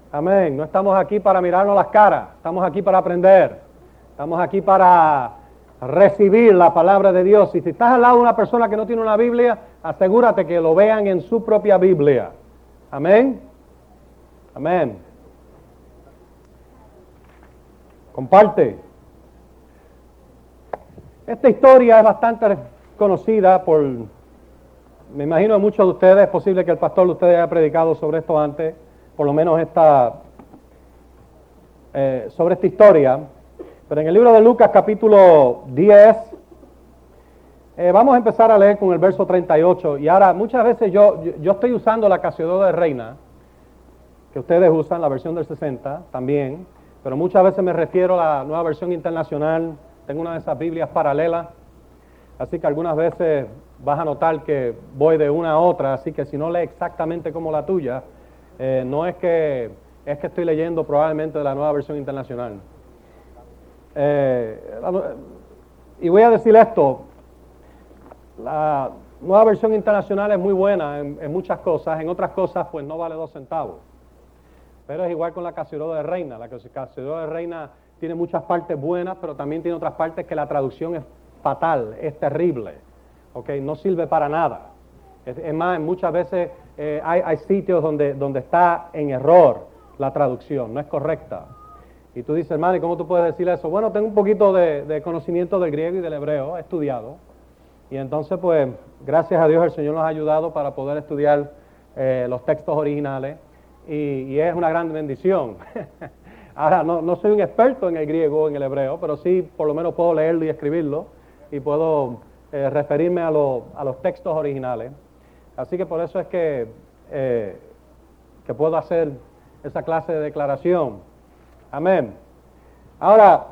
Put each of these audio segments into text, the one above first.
Amén. No estamos aquí para mirarnos las caras, estamos aquí para aprender. Estamos aquí para recibir la palabra de Dios. Y si estás al lado de una persona que no tiene una Biblia, asegúrate que lo vean en su propia Biblia. Amén. Amén. Comparte. Esta historia es bastante conocida por, me imagino, muchos de ustedes. Es posible que el pastor de ustedes haya predicado sobre esto antes, por lo menos sobre esta historia. Pero en el libro de Lucas, capítulo 10, vamos a empezar a leer con el verso 38. Y ahora, muchas veces yo estoy usando la Casiodoro de Reina, que ustedes usan, la versión del 60 también, pero muchas veces me refiero a la nueva versión internacional. Tengo una de esas Biblias paralelas, así que algunas veces vas a notar que voy de una a otra, así que si no lees exactamente como la tuya, no es que estoy leyendo probablemente de la nueva versión internacional. Y voy a decir esto, la nueva versión internacional es muy buena en muchas cosas, en otras cosas pues no vale 2 centavos. Pero es igual con la Casiodoro de Reina. La Casiodoro de Reina tiene muchas partes buenas, pero también tiene otras partes que la traducción es fatal, es terrible. ¿Okay? No sirve para nada. Es más, muchas veces hay sitios donde está en error la traducción, no es correcta. Y tú dices, hermano, ¿y cómo tú puedes decir eso? Bueno, tengo un poquito de conocimiento del griego y del hebreo, he estudiado. Y entonces, pues, gracias a Dios el Señor nos ha ayudado para poder estudiar los textos originales. Y es una gran bendición. Ahora, no soy un experto en el griego o en el hebreo, pero sí por lo menos puedo leerlo y escribirlo y puedo referirme a los textos originales. Así que por eso es que puedo hacer esa clase de declaración. Amén. Ahora,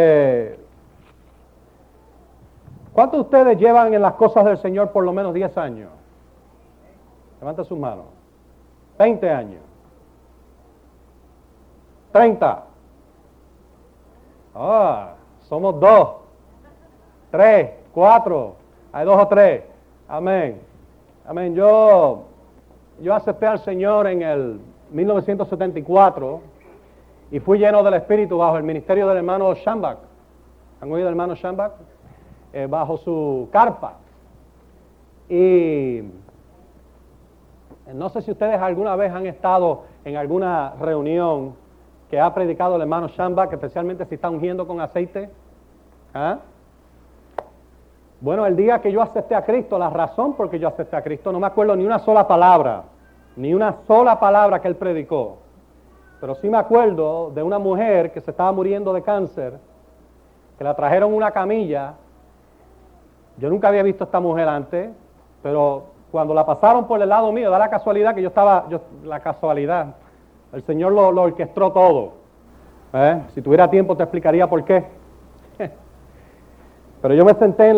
¿cuántos de ustedes llevan en las cosas del Señor por lo menos 10 años? Levanta sus manos. 20 años. 30. Somos 2, 3, 4. Hay 2 o 3. Amén. Amén. Yo acepté al Señor en el 1974 y fui lleno del Espíritu bajo el ministerio del hermano Schambach. ¿Han oído del hermano Schambach? Bajo su carpa. Y no sé si ustedes alguna vez han estado en alguna reunión que ha predicado el hermano Schambach, especialmente si está ungiendo con aceite. ¿Ah? Bueno, el día que yo acepté a Cristo, la razón por que yo acepté a Cristo, no me acuerdo ni una sola palabra que él predicó. Pero sí me acuerdo de una mujer que se estaba muriendo de cáncer, que la trajeron una camilla. Yo nunca había visto a esta mujer antes, pero cuando la pasaron por el lado mío, da la casualidad que el Señor lo orquestó todo. Si tuviera tiempo te explicaría por qué. Pero yo me senté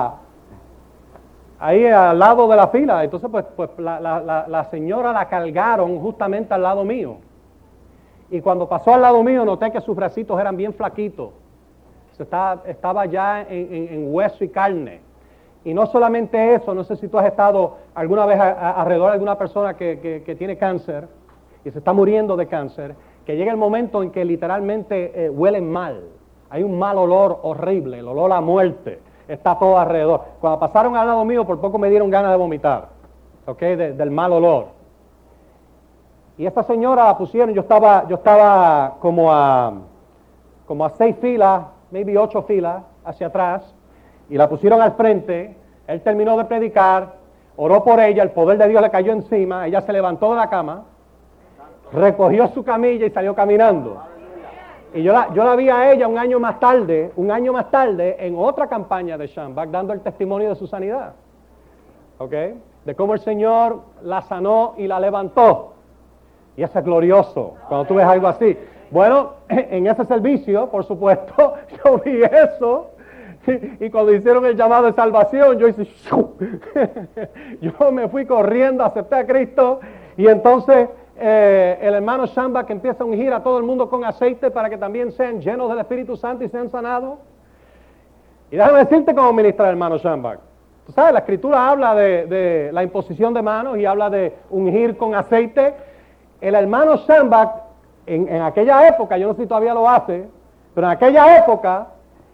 ahí al lado de la fila. Entonces pues la señora la cargaron justamente al lado mío. Y cuando pasó al lado mío noté que sus bracitos eran bien flaquitos. Estaba ya en hueso y carne. Y no solamente eso, no sé si tú has estado alguna vez alrededor de alguna persona que tiene cáncer y se está muriendo de cáncer, que llega el momento en que literalmente huelen mal. Hay un mal olor horrible, el olor a muerte, está todo alrededor. Cuando pasaron al lado mío, por poco me dieron ganas de vomitar, del mal olor. Y esta señora la pusieron, yo estaba como a 6 filas, maybe 8 filas hacia atrás, y la pusieron al frente. Él terminó de predicar, oró por ella, el poder de Dios le cayó encima, ella se levantó de la cama, recogió su camilla y salió caminando. Y yo la vi a ella un año más tarde, en otra campaña de Schambach, dando el testimonio de su sanidad. De cómo el Señor la sanó y la levantó. Y eso es glorioso, cuando tú ves algo así. Bueno, en ese servicio, por supuesto, yo vi eso. Y cuando hicieron el llamado de salvación, yo hice yo me fui corriendo, acepté a Cristo. Y entonces el hermano Schambach empieza a ungir a todo el mundo con aceite para que también sean llenos del Espíritu Santo y sean sanados. Y déjame decirte cómo ministra el hermano Schambach. Tú sabes, la Escritura habla de la imposición de manos y habla de ungir con aceite. El hermano Schambach en aquella época, yo no sé si todavía lo hace, pero en aquella época,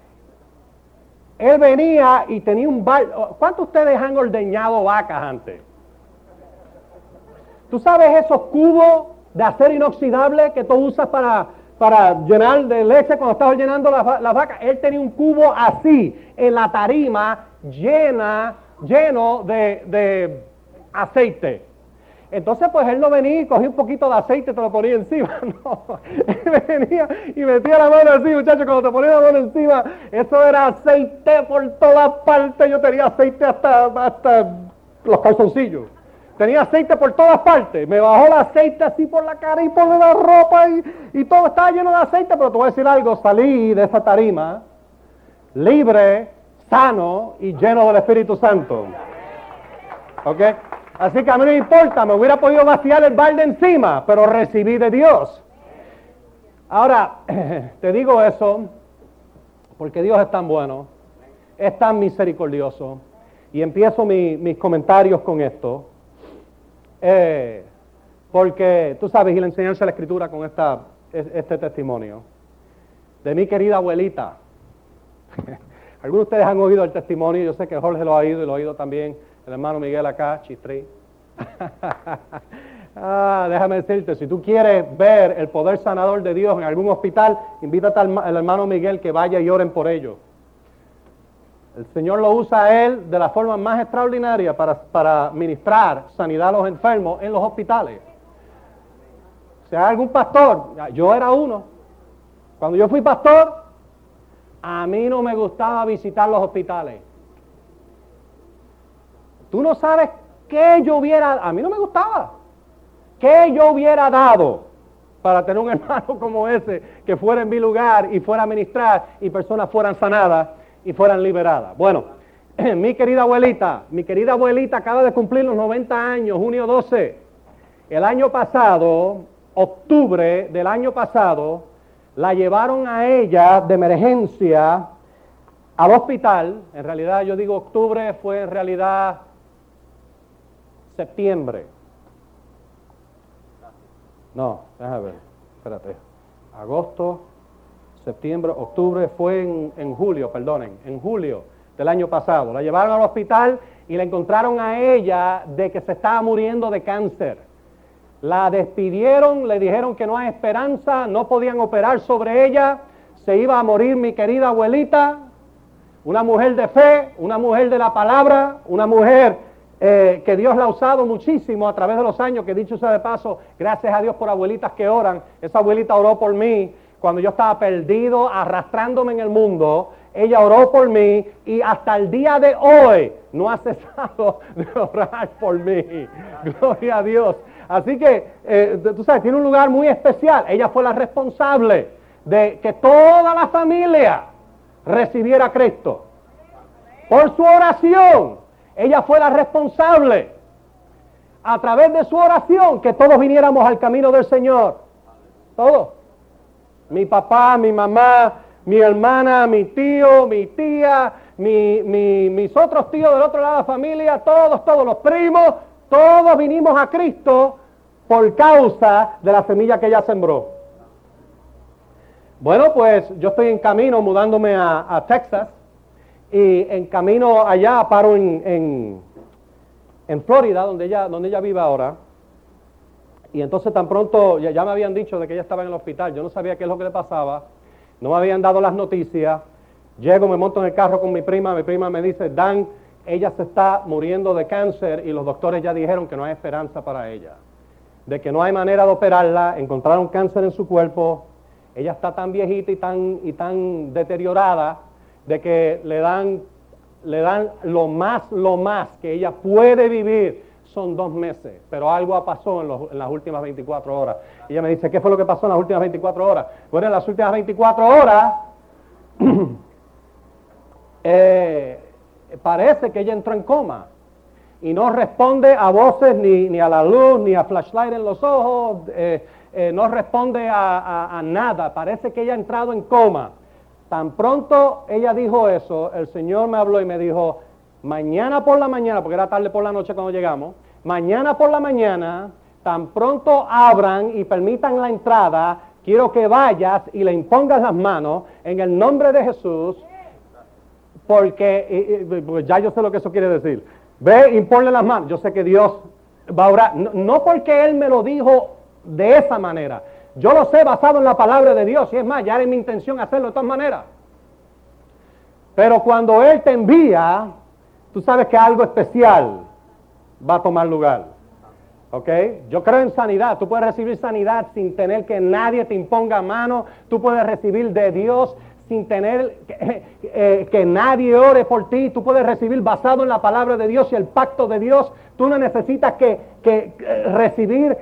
él venía y tenía un balde. ¿Cuántos de ustedes han ordeñado vacas antes? ¿Tú sabes esos cubos de acero inoxidable que tú usas para llenar de leche cuando estás llenando las vacas? Él tenía un cubo así en la tarima lleno de aceite. Entonces, pues él no venía y cogía un poquito de aceite y te lo ponía encima. No, él venía y metía la mano así, muchachos, cuando te ponía la mano encima, eso era aceite por todas partes. Yo tenía aceite hasta los calzoncillos. Tenía aceite por todas partes. Me bajó el aceite así por la cara y por la ropa y todo estaba lleno de aceite. Pero te voy a decir algo, salí de esa tarima libre, sano y lleno del Espíritu Santo. ¿Ok? Así que a mí no me importa, me hubiera podido vaciar el balde encima, pero recibí de Dios. Ahora, te digo eso porque Dios es tan bueno, es tan misericordioso, y empiezo mis comentarios con esto, porque tú sabes, y la enseñanza de la Escritura con este testimonio, de mi querida abuelita. Algunos de ustedes han oído el testimonio, yo sé que Jorge lo ha oído y lo ha oído también el hermano Miguel acá, Chistri. Déjame decirte, si tú quieres ver el poder sanador de Dios en algún hospital, invítate al hermano Miguel que vaya y oren por ellos. El Señor lo usa a él de la forma más extraordinaria para ministrar sanidad a los enfermos en los hospitales. O sea, algún pastor, yo era uno. Cuando yo fui pastor, a mí no me gustaba visitar los hospitales. Tú no sabes qué yo hubiera, a mí no me gustaba, qué yo hubiera dado para tener un hermano como ese que fuera en mi lugar y fuera a ministrar y personas fueran sanadas y fueran liberadas. Bueno, mi querida abuelita acaba de cumplir los 90 años, junio 12. El año pasado, octubre del año pasado, la llevaron a ella de emergencia al hospital. En realidad yo digo octubre, fue en realidad septiembre. No, déjame ver, espérate. Agosto, septiembre, octubre, fue en julio, perdonen, en julio del año pasado. La llevaron al hospital y la encontraron a ella de que se estaba muriendo de cáncer. La despidieron, le dijeron que no hay esperanza, no podían operar sobre ella, se iba a morir mi querida abuelita, una mujer de fe, una mujer de la palabra, una mujer que Dios la ha usado muchísimo a través de los años, que dicho sea de paso, gracias a Dios por abuelitas que oran. Esa abuelita oró por mí cuando yo estaba perdido, arrastrándome en el mundo. Ella oró por mí y hasta el día de hoy no ha cesado de orar por mí. Gloria a Dios. Así que, tú sabes, tiene un lugar muy especial. Ella fue la responsable de que toda la familia recibiera a Cristo. Por su oración, ella fue la responsable, a través de su oración, que todos viniéramos al camino del Señor. Todos. Mi papá, mi mamá, mi hermana, mi tío, mi tía, mis otros tíos del otro lado de la familia, todos los primos, todos vinimos a Cristo por causa de la semilla que ella sembró. Bueno, pues yo estoy en camino, mudándome a Texas, y en camino allá paro en Florida, donde ella vive ahora. Y entonces tan pronto, ya me habían dicho de que ella estaba en el hospital, yo no sabía qué es lo que le pasaba, no me habían dado las noticias. Llego, me monto en el carro con mi prima me dice, Dan, ella se está muriendo de cáncer y los doctores ya dijeron que no hay esperanza para ella, de que no hay manera de operarla, encontraron cáncer en su cuerpo, ella está tan viejita y tan deteriorada, de que le dan lo más que ella puede vivir son 2 meses, pero algo pasó en las últimas 24 horas. Y ella me dice, ¿qué fue lo que pasó en las últimas 24 horas? Bueno, en las últimas 24 horas parece que ella entró en coma y no responde a voces ni a la luz, ni a flashlight en los ojos, no responde a nada, parece que ella ha entrado en coma. Tan pronto ella dijo eso, el Señor me habló y me dijo, mañana por la mañana, porque era tarde por la noche cuando llegamos, mañana por la mañana tan pronto abran y permitan la entrada, quiero que vayas y le impongas las manos en el nombre de Jesús, porque pues ya yo sé lo que eso quiere decir. Ve, imponle las manos. Yo sé que Dios va a orar, no porque Él me lo dijo de esa manera. Yo lo sé basado en la palabra de Dios, y es más, ya era mi intención hacerlo de todas maneras. Pero cuando Él te envía, tú sabes que algo especial va a tomar lugar. ¿Ok? Yo creo en sanidad. Tú puedes recibir sanidad sin tener que nadie te imponga mano. Tú puedes recibir de Dios sin tener que nadie ore por ti. Tú puedes recibir basado en la palabra de Dios y el pacto de Dios. Tú no necesitas que recibir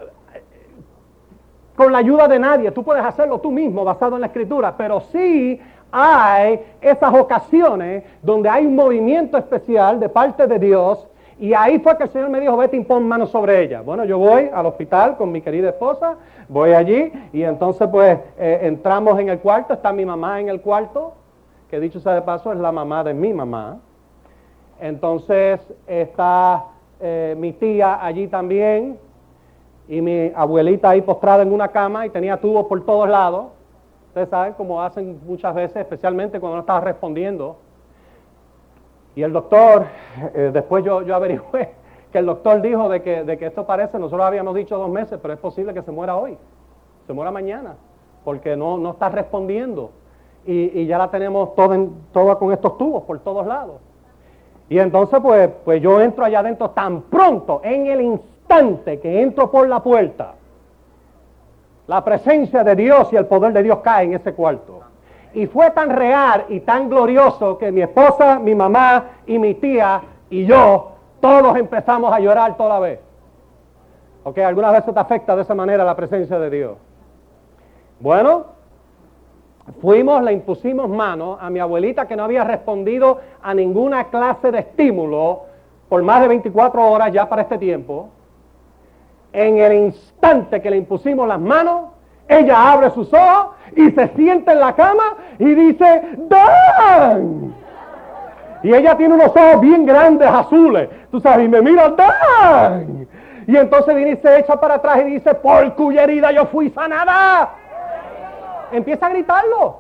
con la ayuda de nadie. Tú puedes hacerlo tú mismo basado en la Escritura. Pero sí hay esas ocasiones donde hay un movimiento especial de parte de Dios. Y ahí fue que el Señor me dijo, vete y pon manos sobre ella. Bueno, yo voy al hospital con mi querida esposa, voy allí y entonces pues entramos en el cuarto, está mi mamá en el cuarto, que dicho sea de paso es la mamá de mi mamá. Entonces está mi tía allí también y mi abuelita ahí postrada en una cama y tenía tubos por todos lados. Ustedes saben cómo hacen muchas veces, especialmente cuando no estaba respondiendo. Y el doctor, después yo averigüé que el doctor dijo de que esto parece, nosotros habíamos dicho 2 meses, pero es posible que se muera hoy, se muera mañana, porque no está respondiendo. Y ya la tenemos toda con estos tubos por todos lados. Y entonces pues yo entro allá adentro tan pronto, en el instante que entro por la puerta, la presencia de Dios y el poder de Dios cae en ese cuarto. Y fue tan real y tan glorioso que mi esposa, mi mamá y mi tía y yo, todos empezamos a llorar toda vez. ¿Ok? ¿Alguna vez te afecta de esa manera la presencia de Dios? Bueno, fuimos, le impusimos manos a mi abuelita que no había respondido a ninguna clase de estímulo por más de 24 horas ya para este tiempo. En el instante que le impusimos las manos, ella abre sus ojos y se sienta en la cama y dice, ¡Dan! Y ella tiene unos ojos bien grandes, azules, tú sabes, y me mira, ¡Dan! Y entonces viene y se echa para atrás y dice, por cuya herida yo fui sanada. Empieza a gritarlo.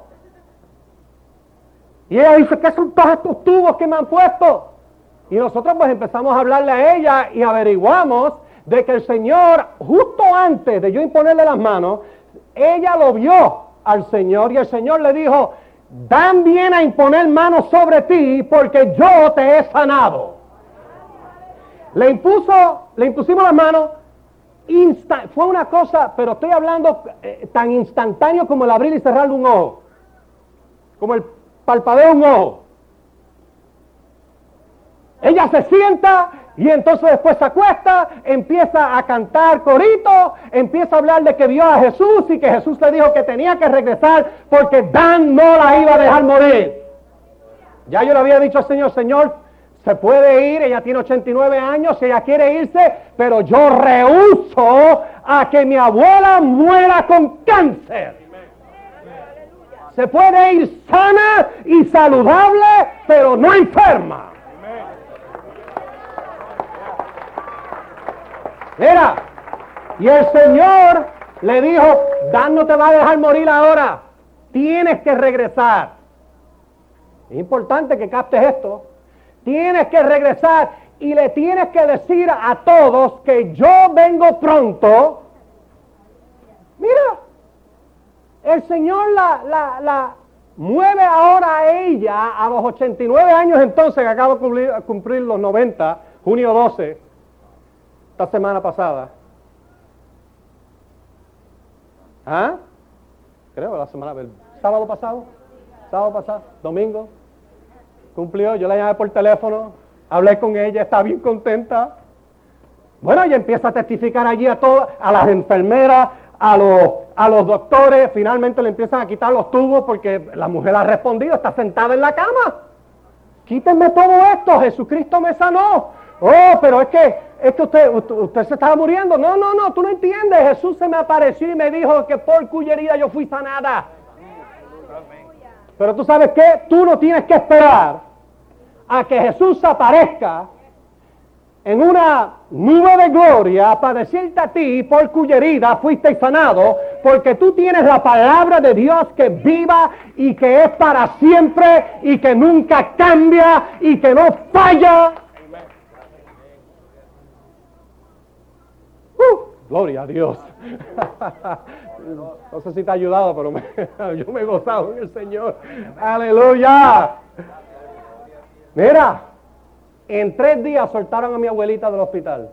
Y ella dice, ¿qué son todos estos tubos que me han puesto? Y nosotros pues empezamos a hablarle a ella y averiguamos de que el Señor, justo antes de yo imponerle las manos, ella lo vio al Señor y el Señor le dijo, Dan viene a imponer manos sobre ti porque yo te he sanado. Le impusimos las manos, fue una cosa, pero estoy hablando tan instantáneo como el abrir y cerrar de un ojo, como el parpadeo de un ojo. Ella se sienta y entonces después se acuesta, empieza a cantar corito, empieza a hablar de que vio a Jesús y que Jesús le dijo que tenía que regresar porque Dan no la iba a dejar morir. Ya yo le había dicho al Señor, Señor, se puede ir, ella tiene 89 años, ella quiere irse, pero yo rehúso a que mi abuela muera con cáncer. Se puede ir sana y saludable, pero no enferma. Mira, y el Señor le dijo, Dan no te va a dejar morir ahora, tienes que regresar. Es importante que captes esto. Tienes que regresar y le tienes que decir a todos que yo vengo pronto. Mira, el Señor la mueve ahora a ella a los 89 años entonces, que acaba de cumplir los 90, junio 12. Esta semana pasada. ¿Ah? Creo la semana, sábado pasado, domingo. Cumplió, yo la llamé por teléfono, hablé con ella, está bien contenta. Bueno, ella empieza a testificar allí a todas, a las enfermeras, a los doctores, finalmente le empiezan a quitar los tubos porque la mujer ha respondido, está sentada en la cama. Quítenme todo esto, Jesucristo me sanó. Oh, pero es que usted se estaba muriendo. No, tú no entiendes. Jesús se me apareció y me dijo que por cuya herida yo fui sanada. Pero tú sabes qué, tú no tienes que esperar a que Jesús aparezca en una nube de gloria para decirte a ti por cuya herida fuiste sanado, porque tú tienes la palabra de Dios que es viva y que es para siempre y que nunca cambia y que no falla. Gloria a Dios. No sé si te ha ayudado, pero yo me he gozado en el Señor. Aleluya. Mira, en 3 días soltaron a mi abuelita del hospital.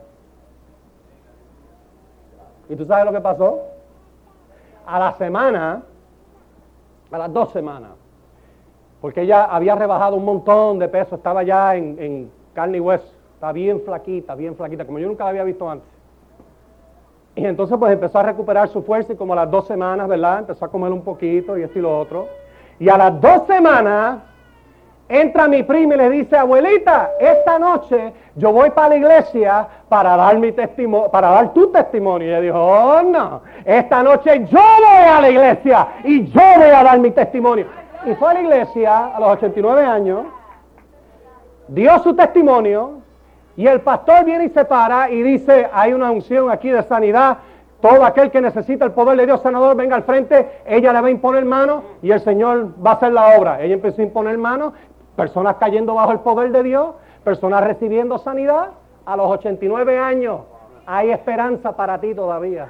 ¿Y tú sabes lo que pasó? A la semana, a las 2 semanas, porque ella había rebajado un montón de peso, estaba ya en carne y hueso, estaba bien flaquita, como yo nunca la había visto antes. Y entonces pues empezó a recuperar su fuerza y como a las 2 semanas, ¿verdad? Empezó a comer un poquito y esto y lo otro. Y a las 2 semanas entra mi prima y le dice, abuelita, esta noche yo voy para la iglesia para dar mi testimonio, para dar tu testimonio. Y ella dijo, oh no, esta noche yo voy a la iglesia y yo voy a dar mi testimonio. Y fue a la iglesia a los 89 años, dio su testimonio. Y el pastor viene y se para y dice, hay una unción aquí de sanidad, todo aquel que necesita el poder de Dios sanador, venga al frente, ella le va a imponer mano y el Señor va a hacer la obra. Ella empezó a imponer mano, personas cayendo bajo el poder de Dios, personas recibiendo sanidad. A los 89 años hay esperanza para ti todavía.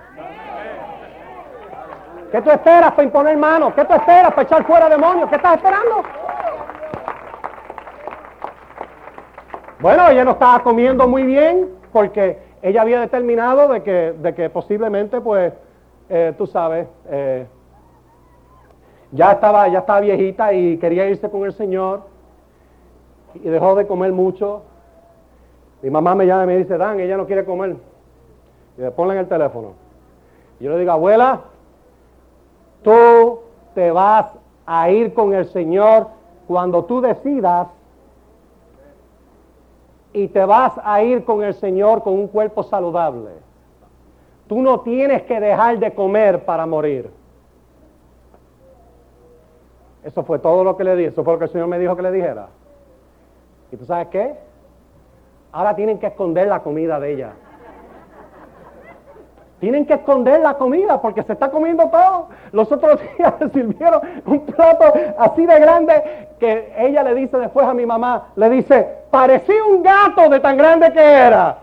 ¿Qué tú esperas para imponer mano? ¿Qué tú esperas para echar fuera demonios? ¿Qué estás esperando? Bueno, ella no estaba comiendo muy bien porque ella había determinado de que posiblemente, pues, tú sabes, ya estaba viejita y quería irse con el Señor y dejó de comer mucho. Mi mamá me llama y me dice, Dan, ella no quiere comer. Y le ponle en el teléfono. Y yo le digo, abuela, tú te vas a ir con el Señor cuando tú decidas. Y te vas a ir con el Señor con un cuerpo saludable. Tú no tienes que dejar de comer para morir. Eso fue todo lo que le dije. Eso fue lo que el Señor me dijo que le dijera. ¿Y tú sabes qué? Ahora tienen que esconder la comida de ella. Tienen que esconder la comida porque se está comiendo todo. Los otros días le sirvieron un plato así de grande que ella le dice después a mi mamá, le dice, parecía un gato de tan grande que era.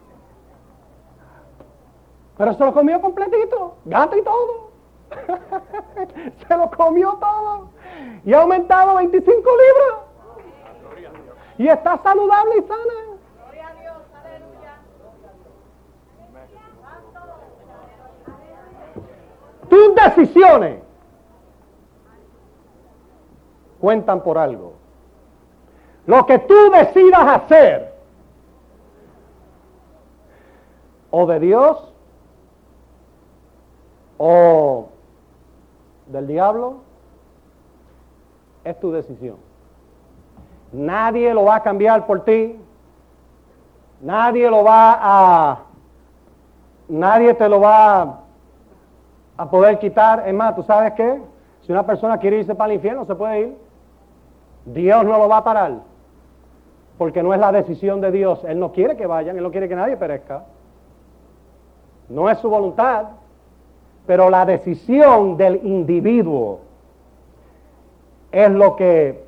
Pero se lo comió completito, gato y todo. Se lo comió todo. Y ha aumentado 25 libras. Y está saludable y sana. Tus decisiones cuentan por algo. Lo que tú decidas hacer, o de Dios, o del diablo, es tu decisión. Nadie lo va a cambiar por ti. Nadie te lo va a poder quitar. Es más, ¿tú sabes qué? Si una persona quiere irse para el infierno, se puede ir. Dios no lo va a parar. Porque no es la decisión de Dios. Él no quiere que vayan, Él no quiere que nadie perezca. No es su voluntad. Pero la decisión del individuo es lo que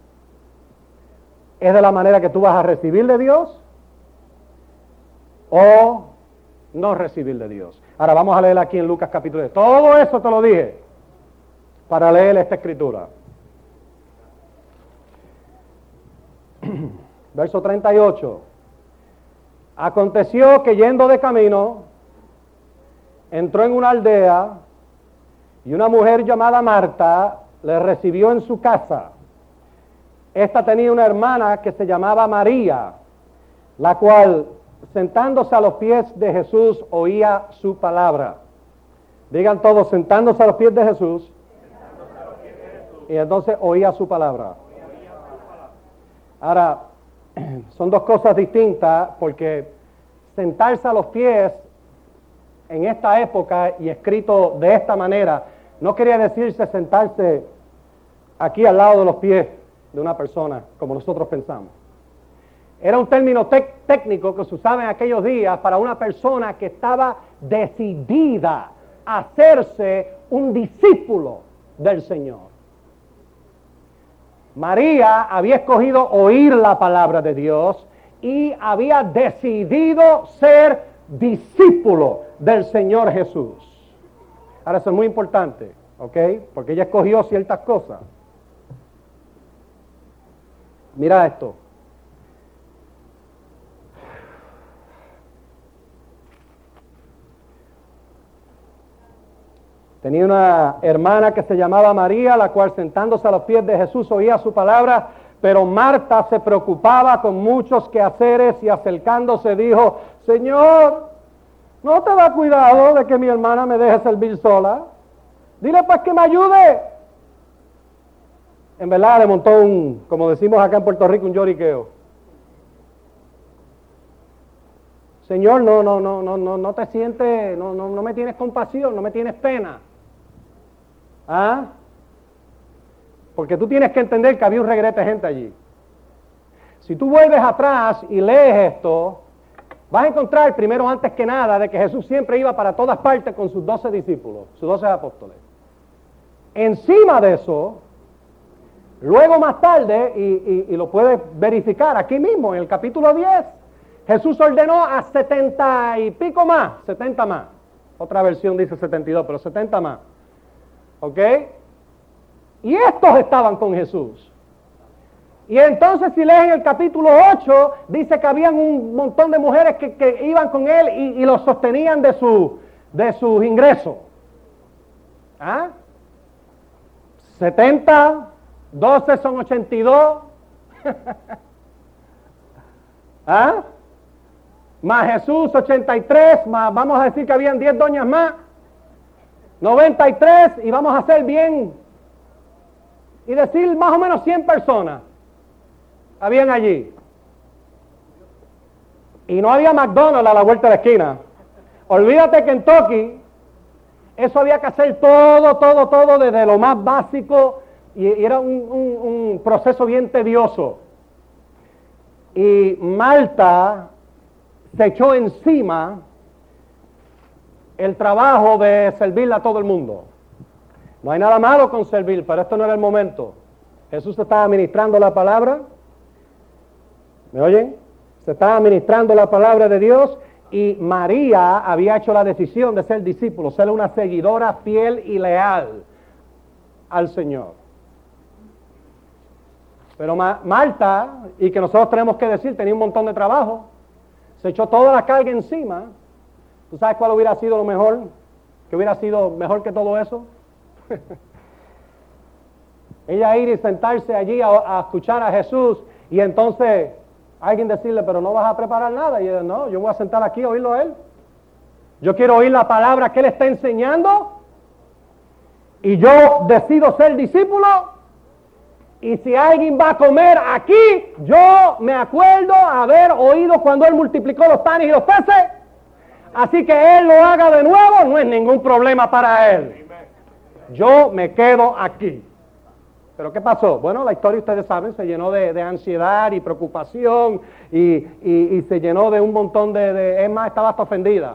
es de la manera que tú vas a recibir de Dios o no recibir de Dios. Ahora vamos a leer aquí en Lucas capítulo 10. Todo eso te lo dije para leer esta escritura. Verso 38. Aconteció que yendo de camino, entró en una aldea y una mujer llamada Marta le recibió en su casa. Esta tenía una hermana que se llamaba María, la cual, sentándose a los pies de Jesús, oía su palabra. Digan todos, sentándose a los pies de Jesús, y entonces oía su palabra. Ahora, son dos cosas distintas, porque sentarse a los pies en esta época y escrito de esta manera, no quería decirse sentarse aquí al lado de los pies de una persona, como nosotros pensamos. Era un término técnico que se usaba en aquellos días para una persona que estaba decidida a hacerse un discípulo del Señor. María había escogido oír la palabra de Dios y había decidido ser discípulo del Señor Jesús. Ahora eso es muy importante, ¿ok? Porque ella escogió ciertas cosas. Mira esto. Tenía una hermana que se llamaba María, la cual sentándose a los pies de Jesús oía su palabra, pero Marta se preocupaba con muchos quehaceres y acercándose dijo, Señor, ¿no te da cuidado de que mi hermana me deje servir sola? Dile pues que me ayude. En verdad le montó como decimos acá en Puerto Rico, un lloriqueo. Señor, no te sientes, no me tienes compasión, no me tienes pena. ¿Ah? Porque tú tienes que entender que había un regrete de gente allí. Si tú vuelves atrás y lees esto, vas a encontrar primero antes que nada de que Jesús siempre iba para todas partes con sus 12 discípulos, sus 12 apóstoles. Encima de eso, luego más tarde, y lo puedes verificar aquí mismo en el capítulo 10, Jesús ordenó a 70 y pico más, 70 más. Otra versión dice 72, pero 70 más. ¿Ok? Y estos estaban con Jesús. Y entonces si lees en el capítulo 8, dice que habían un montón de mujeres que iban con él y los sostenían de sus ingresos. ¿Ah? 70, 12 son 82. ¿Ah? Más Jesús 83, más vamos a decir que habían 10 doñas más. 93 y vamos a hacer bien y decir más o menos 100 personas habían allí. Y no había McDonald's a la vuelta de la esquina. Olvídate Kentucky, eso había que hacer todo desde lo más básico y era un proceso bien tedioso. Y Marta se echó encima el trabajo de servirle a todo el mundo. No hay nada malo con servir, pero esto no era el momento. Jesús estaba ministrando la palabra. ¿Me oyen? Se estaba ministrando la palabra de Dios y María había hecho la decisión de ser discípulo, ser una seguidora fiel y leal al Señor. Pero Marta, y que nosotros tenemos que decir, tenía un montón de trabajo, se echó toda la carga encima. ¿Tú sabes cuál hubiera sido lo mejor? ¿Qué hubiera sido mejor que todo eso? Ella ir y sentarse allí a escuchar a Jesús y entonces alguien decirle, pero no vas a preparar nada. Y ella, no, yo voy a sentar aquí a oírlo a él. Yo quiero oír la palabra que él está enseñando y yo decido ser discípulo. Y si alguien va a comer aquí, yo me acuerdo haber oído cuando él multiplicó los panes y los peces. Así que él lo haga de nuevo, no es ningún problema para él. Yo me quedo aquí. ¿Pero qué pasó? Bueno, la historia ustedes saben, se llenó de ansiedad y preocupación y se llenó de un montón es más, estaba hasta ofendida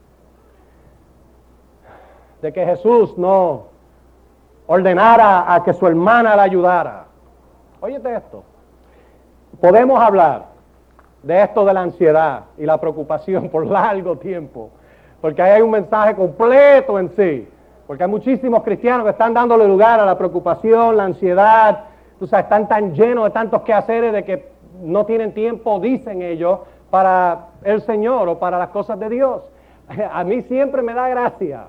de que Jesús no ordenara a que su hermana la ayudara. Óyete esto. Podemos hablar de esto de la ansiedad y la preocupación por largo tiempo, porque ahí hay un mensaje completo en sí, porque hay muchísimos cristianos que están dándole lugar a la preocupación, la ansiedad, tú sabes, están tan llenos de tantos quehaceres de que no tienen tiempo, dicen ellos, para el Señor o para las cosas de Dios. A mí siempre me da gracia,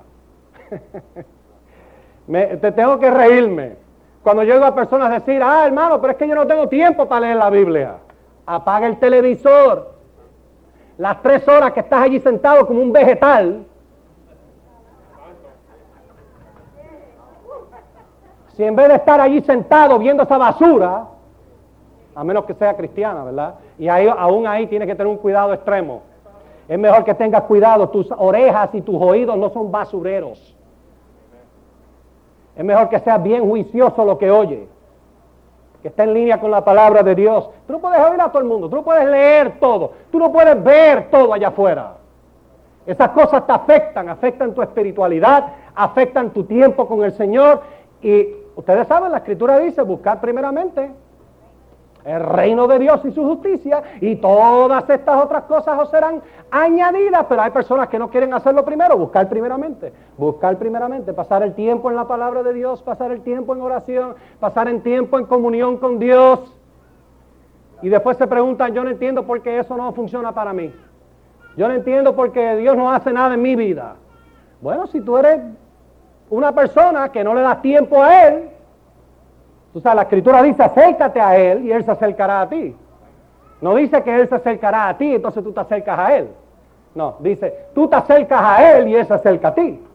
te tengo que reírme, cuando yo oigo a personas decir, hermano, pero es que yo no tengo tiempo para leer la Biblia. Apaga el televisor. Las 3 horas que estás allí sentado como un vegetal. Si en vez de estar allí sentado viendo esa basura, a menos que sea cristiana, ¿verdad? Y aún ahí tienes que tener un cuidado extremo. Es mejor que tengas cuidado, tus orejas y tus oídos no son basureros. Es mejor que seas bien juicioso lo que oye. que está en línea con la palabra de Dios. Tú no puedes oír a todo el mundo, tú no puedes leer todo, tú no puedes ver todo allá afuera. Esas cosas te afectan tu espiritualidad, afectan tu tiempo con el Señor. Y ustedes saben, la Escritura dice, buscar primeramente el reino de Dios y su justicia, y todas estas otras cosas os serán añadidas. Pero hay personas que no quieren hacerlo primero. Buscar primeramente, pasar el tiempo en la palabra de Dios, pasar el tiempo en oración, pasar el tiempo en comunión con Dios. Y después se preguntan, yo no entiendo por qué eso no funciona para mí. Yo no entiendo por qué Dios no hace nada en mi vida. Bueno, si tú eres una persona que no le das tiempo a Él, tú sabes, la Escritura dice, acércate a Él y Él se acercará a ti. No dice que Él se acercará a ti, entonces tú te acercas a Él. No, dice, tú te acercas a Él y Él se acerca a ti.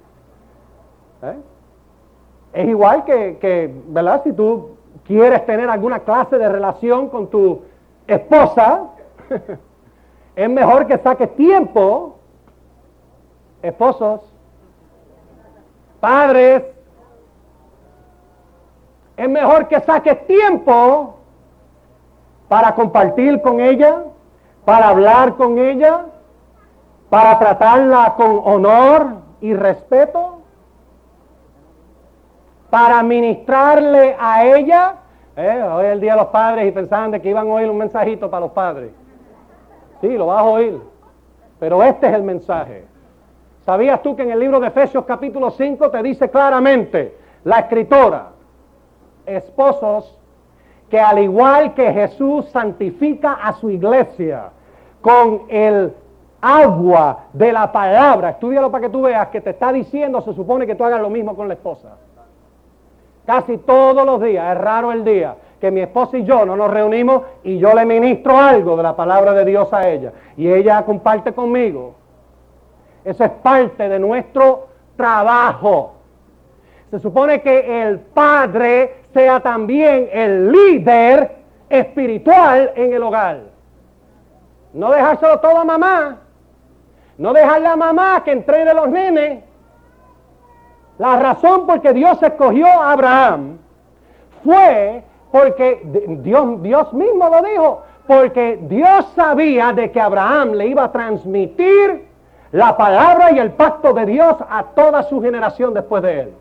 Es igual que, ¿verdad? Si tú quieres tener alguna clase de relación con tu esposa, es mejor que saques tiempo, esposos, padres, es mejor que saques tiempo para compartir con ella, para hablar con ella, para tratarla con honor y respeto, para ministrarle a ella. Hoy es el Día de los Padres y pensaban de que iban a oír un mensajito para los padres. Sí, lo vas a oír, pero este es el mensaje. ¿Sabías tú que en el libro de Efesios capítulo 5 te dice claramente la escritora, esposos, que al igual que Jesús santifica a su iglesia con el agua de la palabra, estúdialo para que tú veas que te está diciendo, se supone que tú hagas lo mismo con la esposa. Casi todos los días, es raro el día que mi esposa y yo no nos reunimos y yo le ministro algo de la palabra de Dios a ella y ella comparte conmigo. Eso es parte de nuestro trabajo. Se supone que el padre sea también el líder espiritual en el hogar. No dejárselo todo a mamá. No dejarle a mamá que entrene a los nenes. La razón por que Dios escogió a Abraham fue porque Dios mismo lo dijo, porque Dios sabía de que Abraham le iba a transmitir la palabra y el pacto de Dios a toda su generación después de él.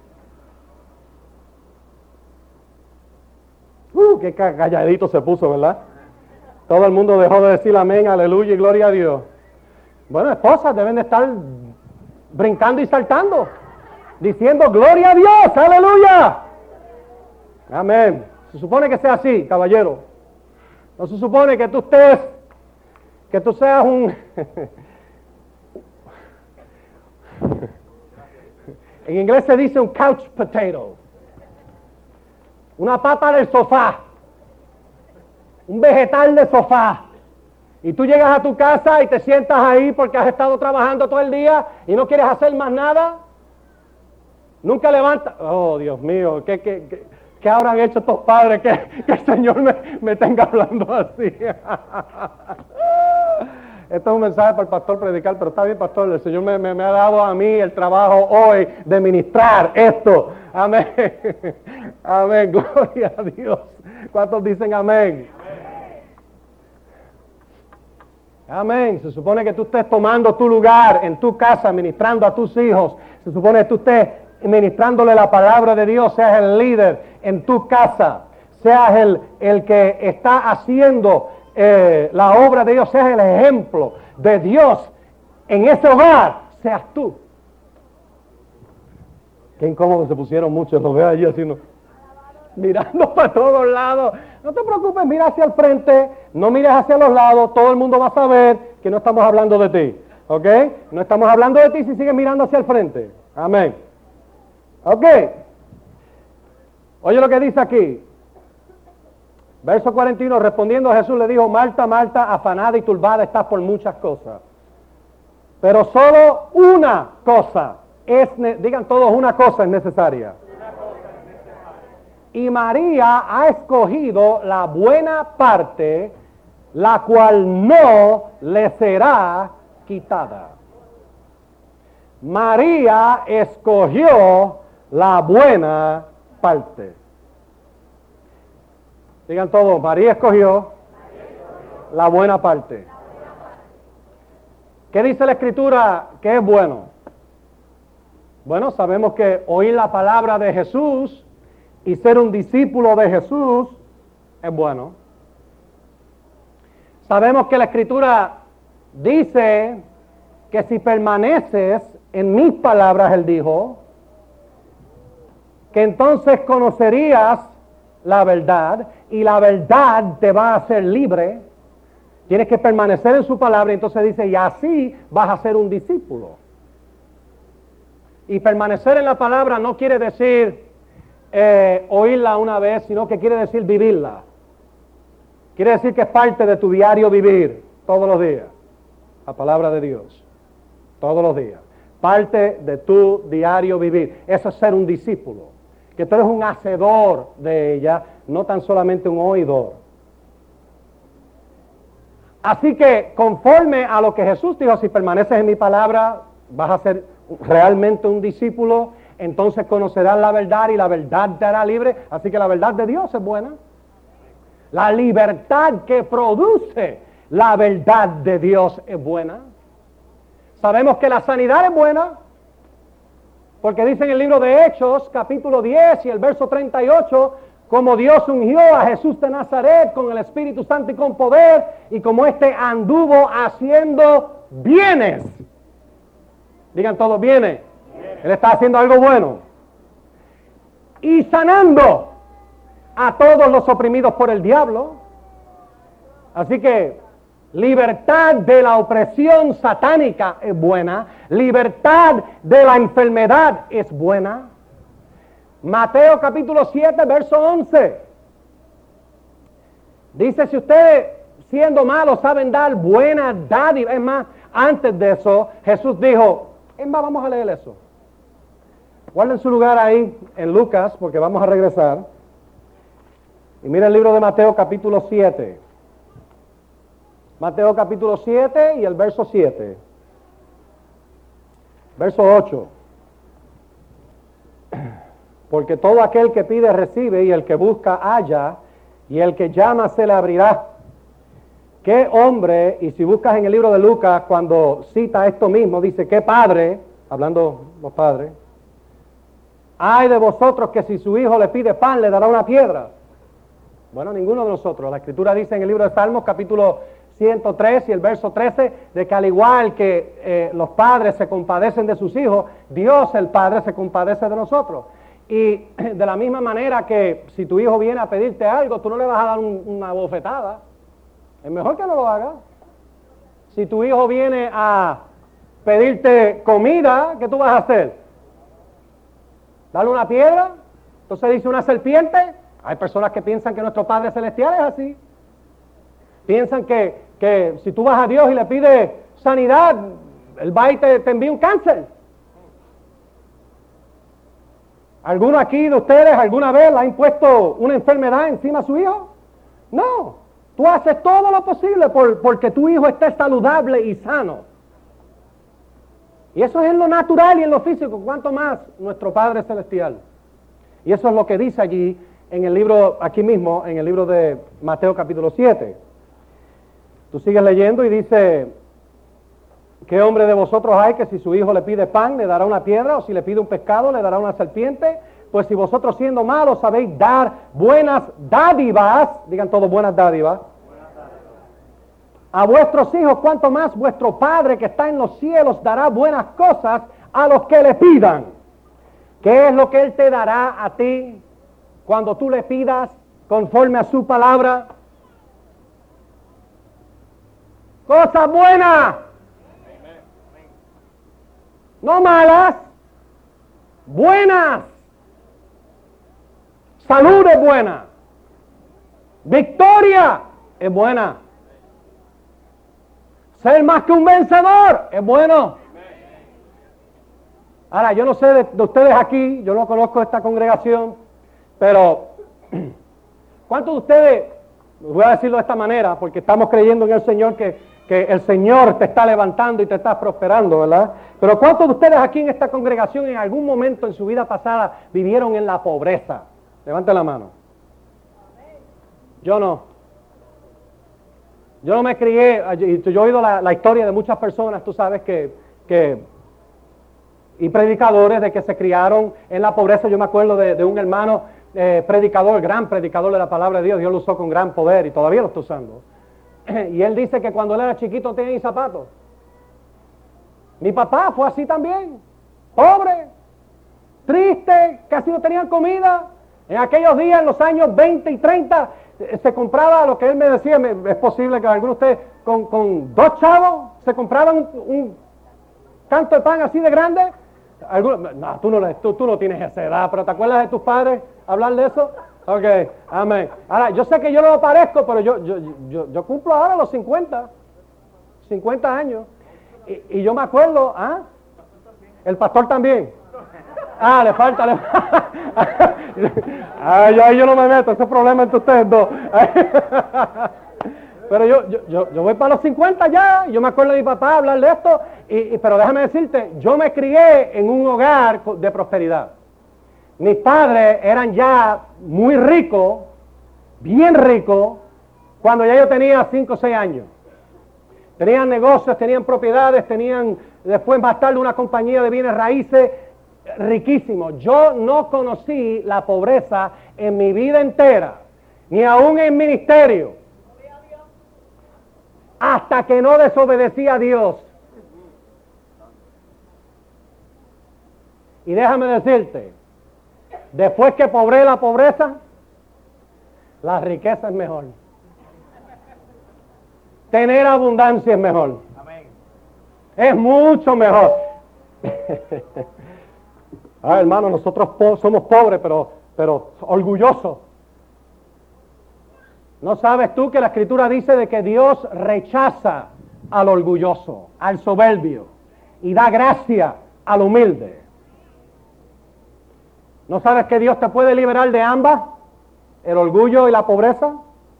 Qué calladito se puso, ¿verdad? Todo el mundo dejó de decir amén, aleluya y gloria a Dios. Bueno, esposas deben de estar brincando y saltando, diciendo gloria a Dios, aleluya. Amén. Se supone que sea así, caballero. No se supone que tú seas un... En inglés se dice un couch potato. Una pata del sofá. Un vegetal de sofá. Y tú llegas a tu casa y te sientas ahí porque has estado trabajando todo el día y no quieres hacer más nada. Nunca levantas. Oh, Dios mío, ¿qué habrán hecho estos padres que el Señor me tenga hablando así? Esto es un mensaje para el pastor predicar, pero está bien, pastor, el Señor me ha dado a mí el trabajo hoy de ministrar esto. Amén. Amén, gloria a Dios. ¿Cuántos dicen amén? Amén. Se supone que tú estés tomando tu lugar en tu casa, ministrando a tus hijos. Se supone que tú estés ministrándole la palabra de Dios, seas el líder en tu casa, seas el que está haciendo la obra de Dios, seas el ejemplo de Dios en ese hogar, seas tú. Qué incómodo se pusieron muchos, los veo allí haciendo, mirando para todos lados. No te preocupes, mira hacia el frente, no mires hacia los lados, todo el mundo va a saber que no estamos hablando de ti, ¿ok? No estamos hablando de ti si sigues mirando hacia el frente. Amén. Ok. Oye lo que dice aquí. Verso 41, respondiendo Jesús le dijo, Marta, Marta, afanada y turbada estás por muchas cosas. Pero solo una cosa digan todos, una cosa es necesaria. Y María ha escogido la buena parte, la cual no le será quitada. María escogió la buena parte. Digan todos, María escogió la buena parte. ¿Qué dice la Escritura que es bueno? Bueno, sabemos que oír la palabra de Jesús y ser un discípulo de Jesús es bueno. Sabemos que la Escritura dice que si permaneces en mis palabras, Él dijo, que entonces conocerías la verdad y la verdad te va a hacer libre. Tienes que permanecer en su palabra, y entonces dice, y así vas a ser un discípulo. Y permanecer en la palabra no quiere decir oírla una vez, sino que quiere decir vivirla. Quiere decir que es parte de tu diario vivir, todos los días. La palabra de Dios, todos los días. Parte de tu diario vivir. Eso es ser un discípulo. Que tú eres un hacedor de ella, no tan solamente un oidor. Así que, conforme a lo que Jesús dijo, si permaneces en mi palabra, vas a ser realmente un discípulo, entonces conocerás la verdad y la verdad te hará libre. Así que la verdad de Dios es buena. La libertad que produce la verdad de Dios es buena. Sabemos que la sanidad es buena, porque dice en el libro de Hechos, capítulo 10 y el verso 38, como Dios ungió a Jesús de Nazaret con el Espíritu Santo y con poder, y como éste anduvo haciendo bienes. Digan todos bienes. Él está haciendo algo bueno. Y sanando a todos los oprimidos por el diablo. Así que libertad de la opresión satánica es buena. Libertad de la enfermedad es buena. Mateo capítulo 7, verso 11. Dice, si ustedes siendo malos saben dar buenas dádivas. Es más, antes de eso, Jesús dijo, es más, vamos a leer eso. Guarden su lugar ahí en Lucas, porque vamos a regresar. Y mira el libro de Mateo capítulo 7. Mateo capítulo 7 y el verso 7. Verso 8. Porque todo aquel que pide recibe, y el que busca halla, y el que llama se le abrirá. ¿Qué hombre? Y si buscas en el libro de Lucas, cuando cita esto mismo, dice, ¿qué padre? Hablando los padres. Ay de vosotros que si su hijo le pide pan, le dará una piedra. Bueno, ninguno de nosotros. La Escritura dice en el libro de Salmos, capítulo 103 y el verso 13, de que al igual que los padres se compadecen de sus hijos, Dios el Padre se compadece de nosotros. Y de la misma manera que si tu hijo viene a pedirte algo, tú no le vas a dar una bofetada. Es mejor que no lo hagas. Si tu hijo viene a pedirte comida, ¿qué tú vas a hacer? ¿Darle una piedra? Entonces dice una serpiente. Hay personas que piensan que nuestro Padre Celestial es así. Piensan que si tú vas a Dios y le pides sanidad, Él va y te envía un cáncer. ¿Alguno aquí de ustedes alguna vez le ha impuesto una enfermedad encima a su hijo? No. Tú haces todo lo posible porque tu hijo esté saludable y sano. Y eso es en lo natural y en lo físico, cuanto más nuestro Padre Celestial. Y eso es lo que dice allí en el libro, aquí mismo, en el libro de Mateo capítulo 7. Tú sigues leyendo y dice, ¿qué hombre de vosotros hay que si su hijo le pide pan, le dará una piedra? O si le pide un pescado, le dará una serpiente. Pues si vosotros siendo malos sabéis dar buenas dádivas, digan todos buenas dádivas, a vuestros hijos, cuanto más vuestro Padre que está en los cielos dará buenas cosas a los que le pidan. ¿Qué es lo que Él te dará a ti cuando tú le pidas conforme a su palabra? Cosas buenas, no malas, buenas. Salud es buena, victoria es buena, ser más que un vencedor es bueno. Ahora, yo no sé de ustedes aquí, yo no conozco esta congregación, pero ¿cuántos de ustedes, voy a decirlo de esta manera, porque estamos creyendo en el Señor que el Señor te está levantando y te está prosperando, ¿verdad? Pero ¿cuántos de ustedes aquí en esta congregación en algún momento en su vida pasada vivieron en la pobreza? Levanten la mano. Yo no. Yo no me crié, yo he oído la historia de muchas personas, tú sabes, y predicadores de que se criaron en la pobreza. Yo me acuerdo de un hermano predicador, gran predicador de la palabra de Dios. Dios lo usó con gran poder y todavía lo está usando. Y él dice que cuando él era chiquito no tenía ni zapatos. Mi papá fue así también, pobre, triste, casi no tenían comida. En aquellos días, en los años 20 y 30, se compraba lo que él me decía. Es posible que algunos de ustedes con 2 chavos se compraban un canto de pan así de grande. No, tú no tienes esa edad, pero ¿te acuerdas de tus padres hablar de eso? Ok, amén. Ahora, yo sé que yo no lo parezco, pero yo cumplo ahora los 50 años. Y yo me acuerdo, el pastor también. Le falta. Yo no me meto, ese problema entre ustedes dos. Pero yo voy para los 50 ya. Yo me acuerdo de mi papá hablar de esto. Pero déjame decirte, yo me crié en un hogar de prosperidad. Mis padres eran ya muy ricos, bien ricos, cuando ya yo tenía 5 o 6 años. Tenían negocios, tenían propiedades, tenían después más tarde una compañía de bienes raíces, riquísimo. Yo no conocí la pobreza en mi vida entera, ni aún en ministerio, hasta que no desobedecí a Dios. Y déjame decirte, después que pobré la pobreza, la riqueza es mejor. Tener abundancia es mejor. Amén. Es mucho mejor. Hermano, nosotros somos pobres, pero orgullosos. ¿No sabes tú que la Escritura dice de que Dios rechaza al orgulloso, al soberbio, y da gracia al humilde? ¿No sabes que Dios te puede liberar de ambas? El orgullo y la pobreza.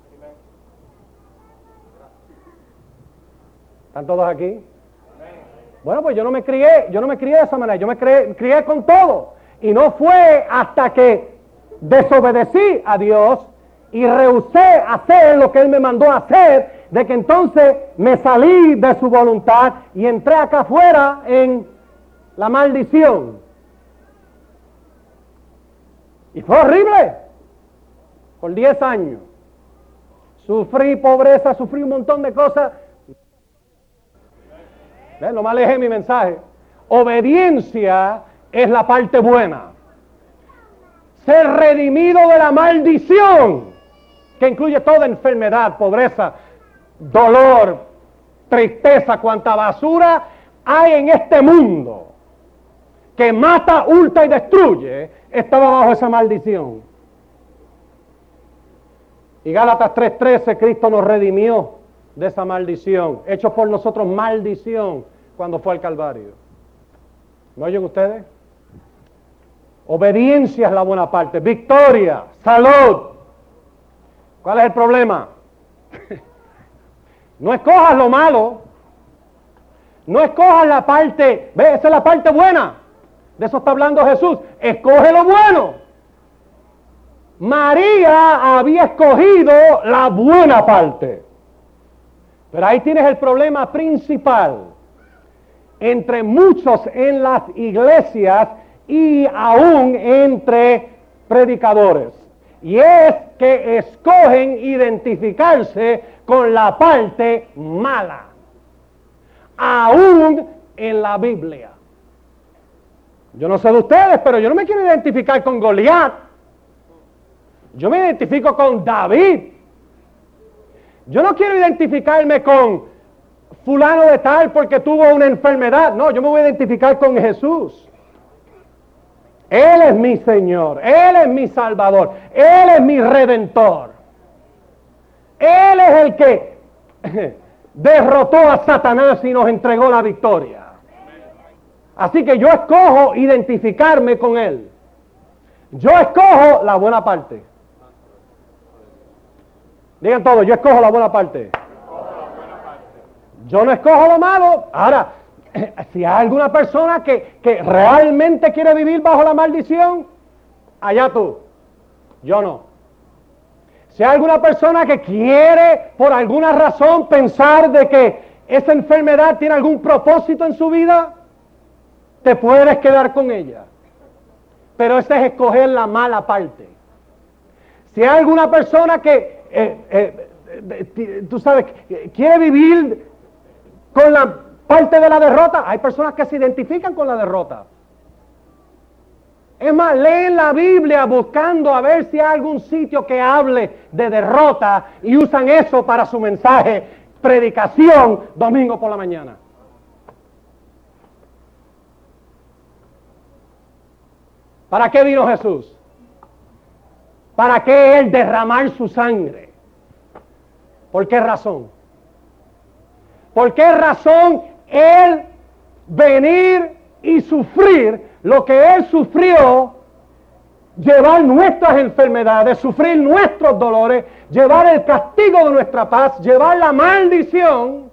¿Están todos aquí? Bueno, pues yo no me crié de esa manera. Yo me crié con todo. Y no fue hasta que desobedecí a Dios y rehusé hacer lo que Él me mandó a hacer, de que entonces me salí de su voluntad y entré acá afuera en la maldición. Y fue horrible. Por 10 años. Sufrí pobreza, sufrí un montón de cosas. ¿Ven? No me alejé mi mensaje. Obediencia es la parte buena. Ser redimido de la maldición, que incluye toda enfermedad, pobreza, dolor, tristeza, cuanta basura hay en este mundo que mata, hurta y destruye, estaba bajo esa maldición. Y Gálatas 3:13, Cristo nos redimió de esa maldición, hecho por nosotros maldición cuando fue al Calvario. ¿Me oyen ustedes? Obediencia es la buena parte, victoria, salud. ¿Cuál es el problema? No escojas lo malo, no escojas la parte, ve, esa es la parte buena, de eso está hablando Jesús, escoge lo bueno. María había escogido la buena parte. Pero ahí tienes el problema principal entre muchos en las iglesias y aún entre predicadores. Y es que escogen identificarse con la parte mala, aún en la Biblia. Yo no sé de ustedes, pero yo no me quiero identificar con Goliat. Yo me identifico con David. Yo no quiero identificarme con fulano de tal porque tuvo una enfermedad. No, yo me voy a identificar con Jesús. Él es mi Señor, Él es mi Salvador, Él es mi Redentor. Él es el que derrotó a Satanás y nos entregó la victoria. Así que yo escojo identificarme con Él. Yo escojo la buena parte. Digan todos, yo escojo la buena parte. Yo no escojo lo malo. Ahora, si hay alguna persona que realmente quiere vivir bajo la maldición, allá tú. Yo no. Si hay alguna persona que quiere por alguna razón pensar de que esa enfermedad tiene algún propósito en su vida, te puedes quedar con ella. Pero ese es escoger la mala parte. Si hay alguna persona que, tú sabes, quiere vivir con la parte de la derrota, hay personas que se identifican con la derrota. Es más, leen la Biblia buscando a ver si hay algún sitio que hable de derrota y usan eso para su mensaje, predicación, domingo por la mañana. ¿Para qué vino Jesús? ¿Para qué Él derramar su sangre? ¿Por qué razón? ¿Por qué razón Él venir y sufrir lo que Él sufrió? Llevar nuestras enfermedades, sufrir nuestros dolores, llevar el castigo de nuestra paz, llevar la maldición.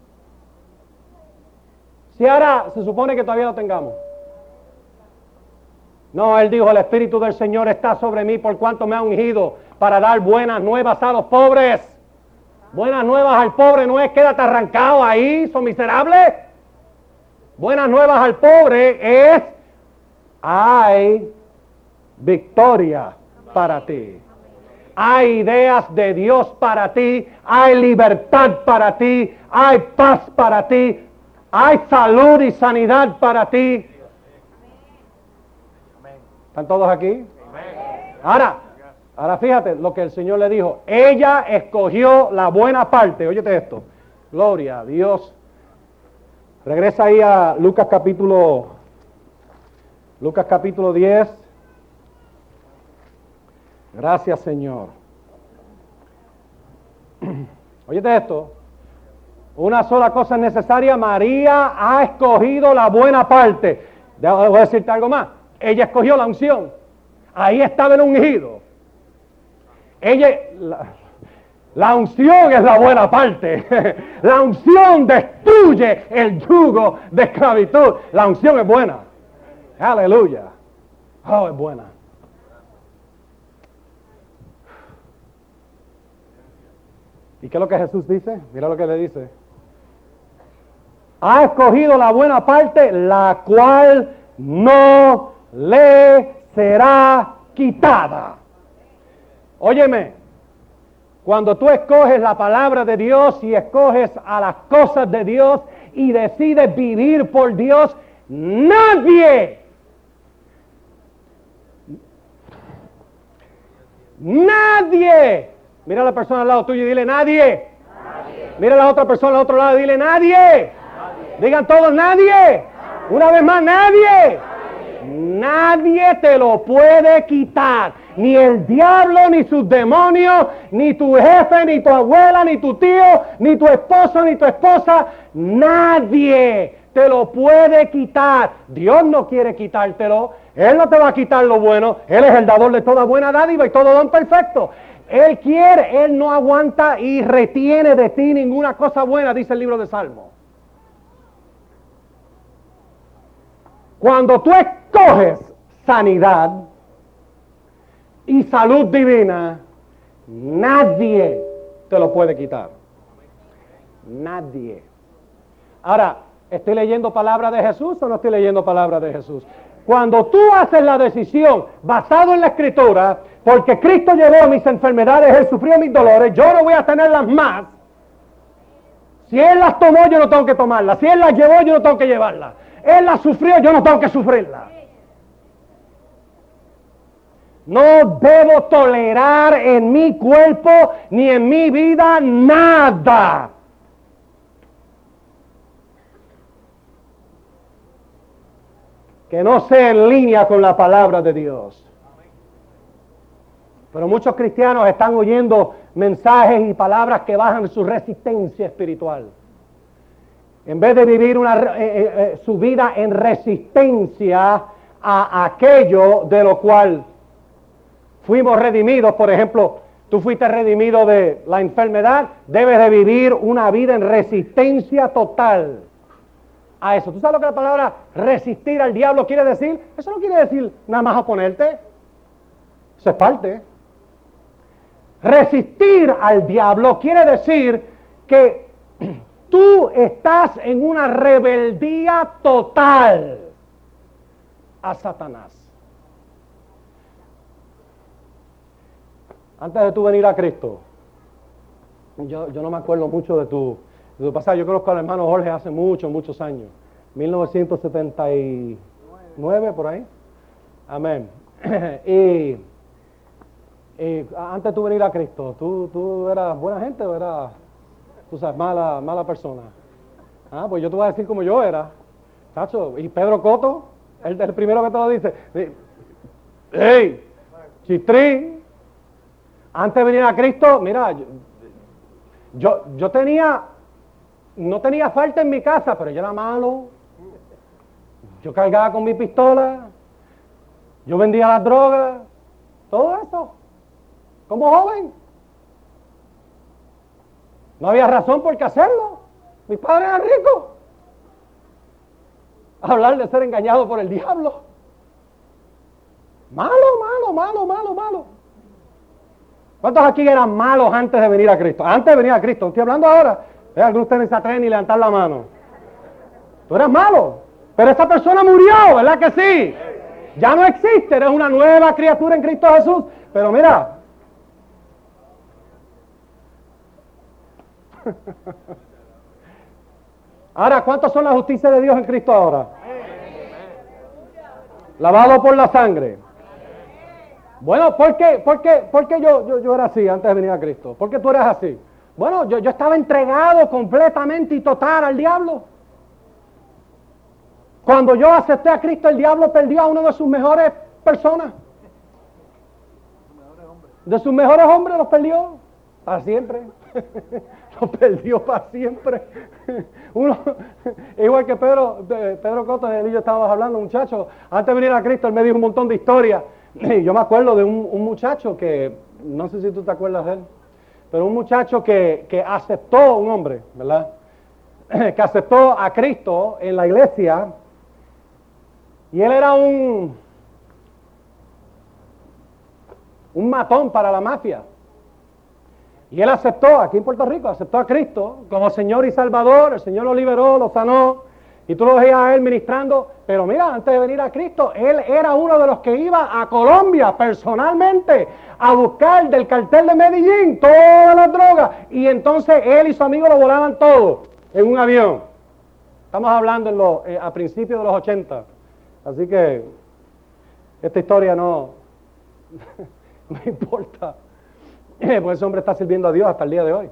Si ahora se supone que todavía lo tengamos. No, Él dijo, el Espíritu del Señor está sobre mí por cuanto me ha ungido para dar buenas nuevas a los pobres. Buenas nuevas al pobre no es quédate arrancado ahí, son miserables. Buenas nuevas al pobre es hay victoria para ti. Hay ideas de Dios para ti, hay libertad para ti, hay paz para ti, hay salud y sanidad para ti. ¿Están todos aquí? Ahora fíjate lo que el Señor le dijo. Ella escogió la buena parte. Óyete esto. Gloria a Dios. Regresa ahí a Lucas capítulo 10. Gracias, Señor. Óyete esto. Una sola cosa es necesaria. María ha escogido la buena parte. Voy a decirte algo más. Ella escogió la unción. Ahí estaba el ungido. La unción es la buena parte. La unción destruye el yugo de esclavitud. La unción es buena. Aleluya. Oh, es buena. ¿Y qué es lo que Jesús dice? Mira lo que le dice. Ha escogido la buena parte, la cual no le será quitada. Óyeme, cuando tú escoges la palabra de Dios y escoges a las cosas de Dios y decides vivir por Dios, nadie, mira a la persona al lado tuyo y dile nadie. Mira a la otra persona al otro lado y dile nadie. Digan todos nadie. Una vez más, nadie. Nadie te lo puede quitar. Ni el diablo, ni sus demonios, ni tu jefe, ni tu abuela, ni tu tío, ni tu esposo, ni tu esposa. Nadie te lo puede quitar. Dios no quiere quitártelo. Él no te va a quitar lo bueno. Él es el dador de toda buena dádiva y todo don perfecto. Él quiere, Él no aguanta y retiene de ti ninguna cosa buena, dice el libro de Salmos. Cuando tú escoges sanidad y salud divina, nadie te lo puede quitar. Nadie. Ahora, ¿estoy leyendo palabra de Jesús o no estoy leyendo palabra de Jesús? Cuando tú haces la decisión basado en la Escritura, porque Cristo llevó mis enfermedades, Él sufrió mis dolores, yo no voy a tenerlas más. Si Él las tomó, yo no tengo que tomarlas. Si Él las llevó, yo no tengo que llevarlas. Él la sufrió, yo no tengo que sufrirla. No debo tolerar en mi cuerpo ni en mi vida nada que no sea en línea con la palabra de Dios. Pero muchos cristianos están oyendo mensajes y palabras que bajan su resistencia espiritual. En vez de vivir su vida en resistencia a aquello de lo cual fuimos redimidos. Por ejemplo, tú fuiste redimido de la enfermedad, debes de vivir una vida en resistencia total a eso. ¿Tú sabes lo que la palabra resistir al diablo quiere decir? Eso no quiere decir nada más oponerte. Eso es parte. Resistir al diablo quiere decir que tú estás en una rebeldía total a Satanás. Antes de tú venir a Cristo, yo no me acuerdo mucho de tu pasado. Yo conozco al hermano Jorge hace muchos años. 1979, por ahí. Amén. Y antes de tú venir a Cristo, ¿tú eras buena gente o eras, tú sabes, mala persona? Pues yo te voy a decir como yo era. Chacho, y Pedro Coto, el primero que te lo dice. ¡Ey! Chistrín. Antes de venir a Cristo, mira, yo no tenía falta en mi casa, pero yo era malo. Yo cargaba con mi pistola. Yo vendía las drogas. Todo eso. Como joven. No había razón por qué hacerlo. Mis padres eran ricos. Hablar de ser engañado por el diablo. Malo. ¿Cuántos aquí eran malos antes de venir a Cristo? Antes de venir a Cristo, estoy hablando ahora. Algunos de ustedes se atreven ni levantar la mano. Tú eras malo, pero esa persona murió, ¿verdad que sí? Ya no existe, eres una nueva criatura en Cristo Jesús. Pero mira, ahora, ¿cuántos son la justicia de Dios en Cristo ahora? Lavado por la sangre. Bueno, ¿por qué yo era así antes de venir a Cristo? ¿Por qué tú eras así? Bueno, yo estaba entregado completamente y total al diablo. Cuando yo acepté a Cristo, el diablo perdió a uno de sus mejores personas. De sus mejores hombres los perdió para siempre. Los perdió para siempre. Uno, igual que Pedro Coto, él y yo estábamos hablando, muchacho, antes de venir a Cristo, él me dijo un montón de historias. Y yo me acuerdo de un muchacho que, no sé si tú te acuerdas de él, pero un muchacho que aceptó, un hombre, ¿verdad? Que aceptó a Cristo en la iglesia, y él era un matón para la mafia. Y él aceptó, aquí en Puerto Rico, aceptó a Cristo como Señor y Salvador. El Señor lo liberó, lo sanó, y tú lo veías a él ministrando. Pero mira, antes de venir a Cristo, él era uno de los que iba a Colombia personalmente a buscar del cartel de Medellín todas las drogas. Y entonces él y su amigo lo volaban todo en un avión. Estamos hablando a principios de los 80. Así que esta historia no importa. Pues ese hombre está sirviendo a Dios hasta el día de hoy.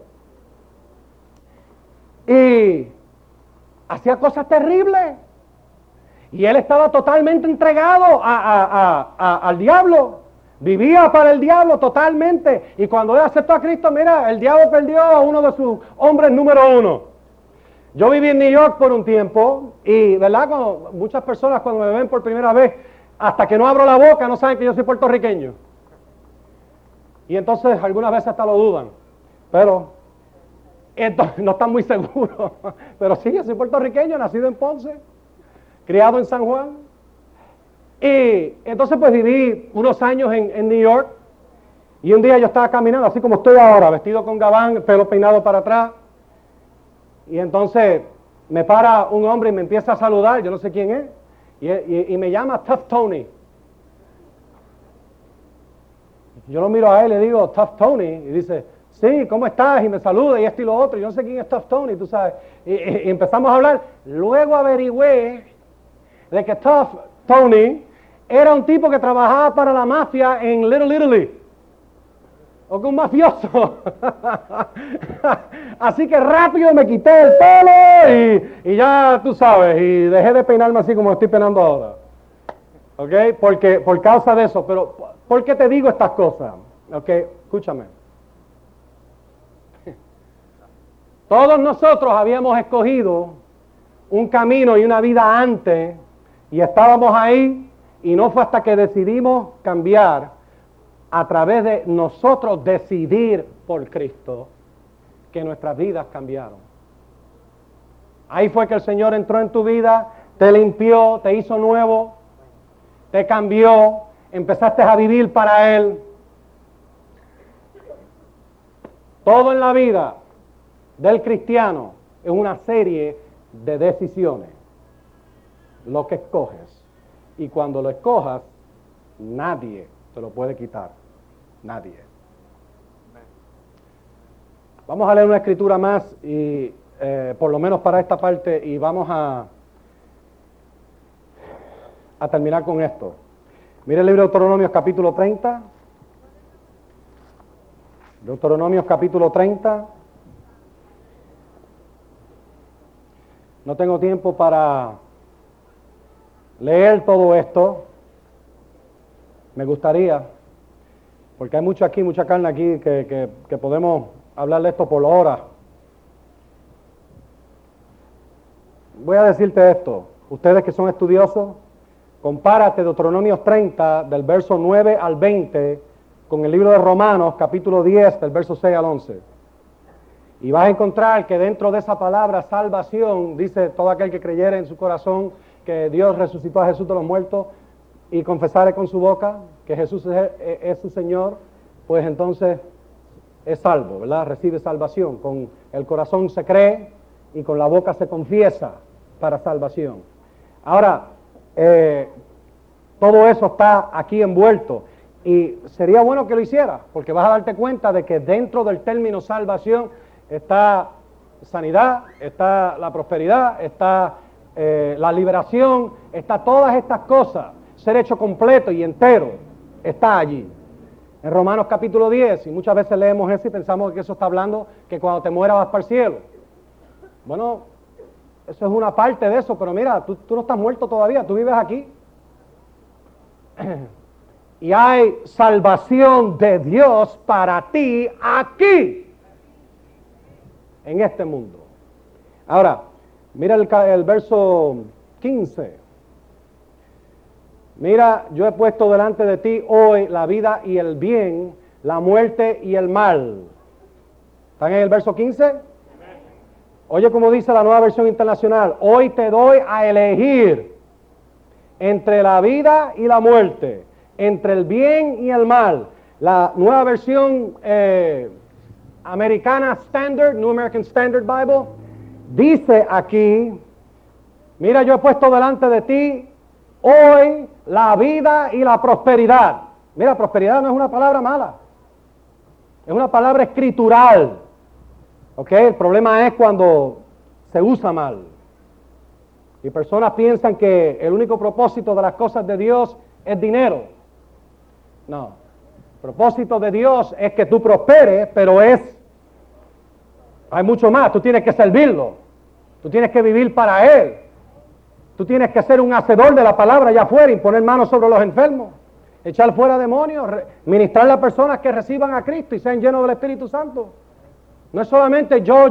Y hacía cosas terribles. Y él estaba totalmente entregado al diablo. Vivía para el diablo totalmente. Y cuando él aceptó a Cristo, mira, el diablo perdió a uno de sus hombres número uno. Yo viví en New York por un tiempo. Y, ¿verdad? Muchas personas cuando me ven por primera vez, hasta que no abro la boca, no saben que yo soy puertorriqueño. Y entonces algunas veces hasta lo dudan. Pero no están muy seguros. Pero sí, yo soy puertorriqueño, nacido en Ponce, criado en San Juan. Y entonces pues viví unos años en New York. Y un día yo estaba caminando, así como estoy ahora, vestido con gabán, el pelo peinado para atrás. Y entonces me para un hombre y me empieza a saludar, yo no sé quién es. Y me llama Tough Tony. Yo lo miro a él y le digo, Tough Tony, y dice, sí, ¿cómo estás? Y me saluda y esto y lo otro, y yo no sé quién es Tough Tony, tú sabes. Y empezamos a hablar. Luego averigüé de que Tough Tony era un tipo que trabajaba para la mafia en Little Italy, o que un mafioso. Así que rápido me quité el pelo y ya tú sabes, y dejé de peinarme así como estoy peinando ahora. ¿Ok? Porque, por causa de eso, pero ¿por qué te digo estas cosas? ¿Ok? Escúchame. Todos nosotros habíamos escogido un camino y una vida antes y estábamos ahí, y no fue hasta que decidimos cambiar a través de nosotros decidir por Cristo que nuestras vidas cambiaron. Ahí fue que el Señor entró en tu vida, te limpió, te hizo nuevo, te cambió, empezaste a vivir para Él. Todo en la vida del cristiano es una serie de decisiones. Lo que escoges. Y cuando lo escojas, nadie te lo puede quitar. Nadie. Vamos a leer una escritura más y por lo menos para esta parte, y vamos a terminar con esto. Mire el libro de Deuteronomios capítulo 30. Deuteronomios capítulo 30. No tengo tiempo para leer todo esto. Me gustaría, porque hay mucho aquí, mucha carne aquí, que podemos hablar de esto por horas. Voy a decirte esto, ustedes que son estudiosos, compárate Deuteronomios 30, del verso 9 al 20, con el libro de Romanos, capítulo 10, del verso 6 al 11. Y vas a encontrar que dentro de esa palabra salvación, dice todo aquel que creyere en su corazón que Dios resucitó a Jesús de los muertos y confesare con su boca que Jesús es su Señor, pues entonces es salvo, ¿verdad? Recibe salvación. Con el corazón se cree y con la boca se confiesa para salvación. Ahora, todo eso está aquí envuelto y sería bueno que lo hiciera, porque vas a darte cuenta de que dentro del término salvación está sanidad, está la prosperidad, está la liberación, está todas estas cosas, ser hecho completo y entero, está allí. En Romanos capítulo 10, y muchas veces leemos eso y pensamos que eso está hablando que cuando te mueras vas para el cielo. Bueno, eso es una parte de eso, pero mira, tú no estás muerto todavía, tú vives aquí. Y hay salvación de Dios para ti aquí, en este mundo. Ahora, mira el verso 15. Mira, yo he puesto delante de ti hoy la vida y el bien, la muerte y el mal. ¿Están en el verso 15? Oye, como dice la Nueva Versión Internacional, hoy te doy a elegir entre la vida y la muerte, entre el bien y el mal. La Nueva Versión Americana Standard, New American Standard Bible, dice aquí, mira, yo he puesto delante de ti hoy la vida y la prosperidad. Mira, prosperidad no es una palabra mala, es una palabra escritural. ¿Ok? El problema es cuando se usa mal. Y personas piensan que el único propósito de las cosas de Dios es dinero. No. El propósito de Dios es que tú prosperes, pero hay mucho más. Tú tienes que servirlo. Tú tienes que vivir para Él. Tú tienes que ser un hacedor de la palabra allá afuera, imponer manos sobre los enfermos, echar fuera demonios, ministrar a las personas que reciban a Cristo y sean llenos del Espíritu Santo. No es solamente yo,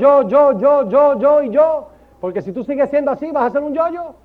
y yo. Porque si tú sigues siendo así, vas a ser un yo.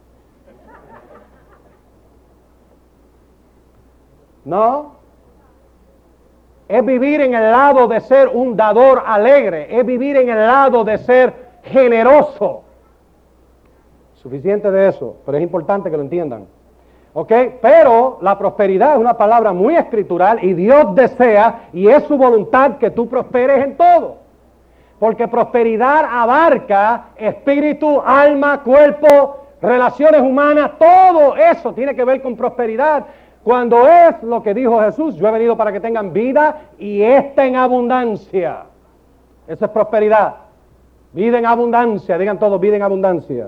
No. Es vivir en el lado de ser un dador alegre. Es vivir en el lado de ser generoso. Suficiente de eso, pero es importante que lo entiendan. ¿Ok? Pero la prosperidad es una palabra muy escritural y Dios desea y es su voluntad que tú prosperes en todo. Porque prosperidad abarca espíritu, alma, cuerpo, relaciones humanas, todo eso tiene que ver con prosperidad. Cuando es lo que dijo Jesús, yo he venido para que tengan vida y esta en abundancia. Eso es prosperidad. Vida en abundancia, digan todos, vida en abundancia.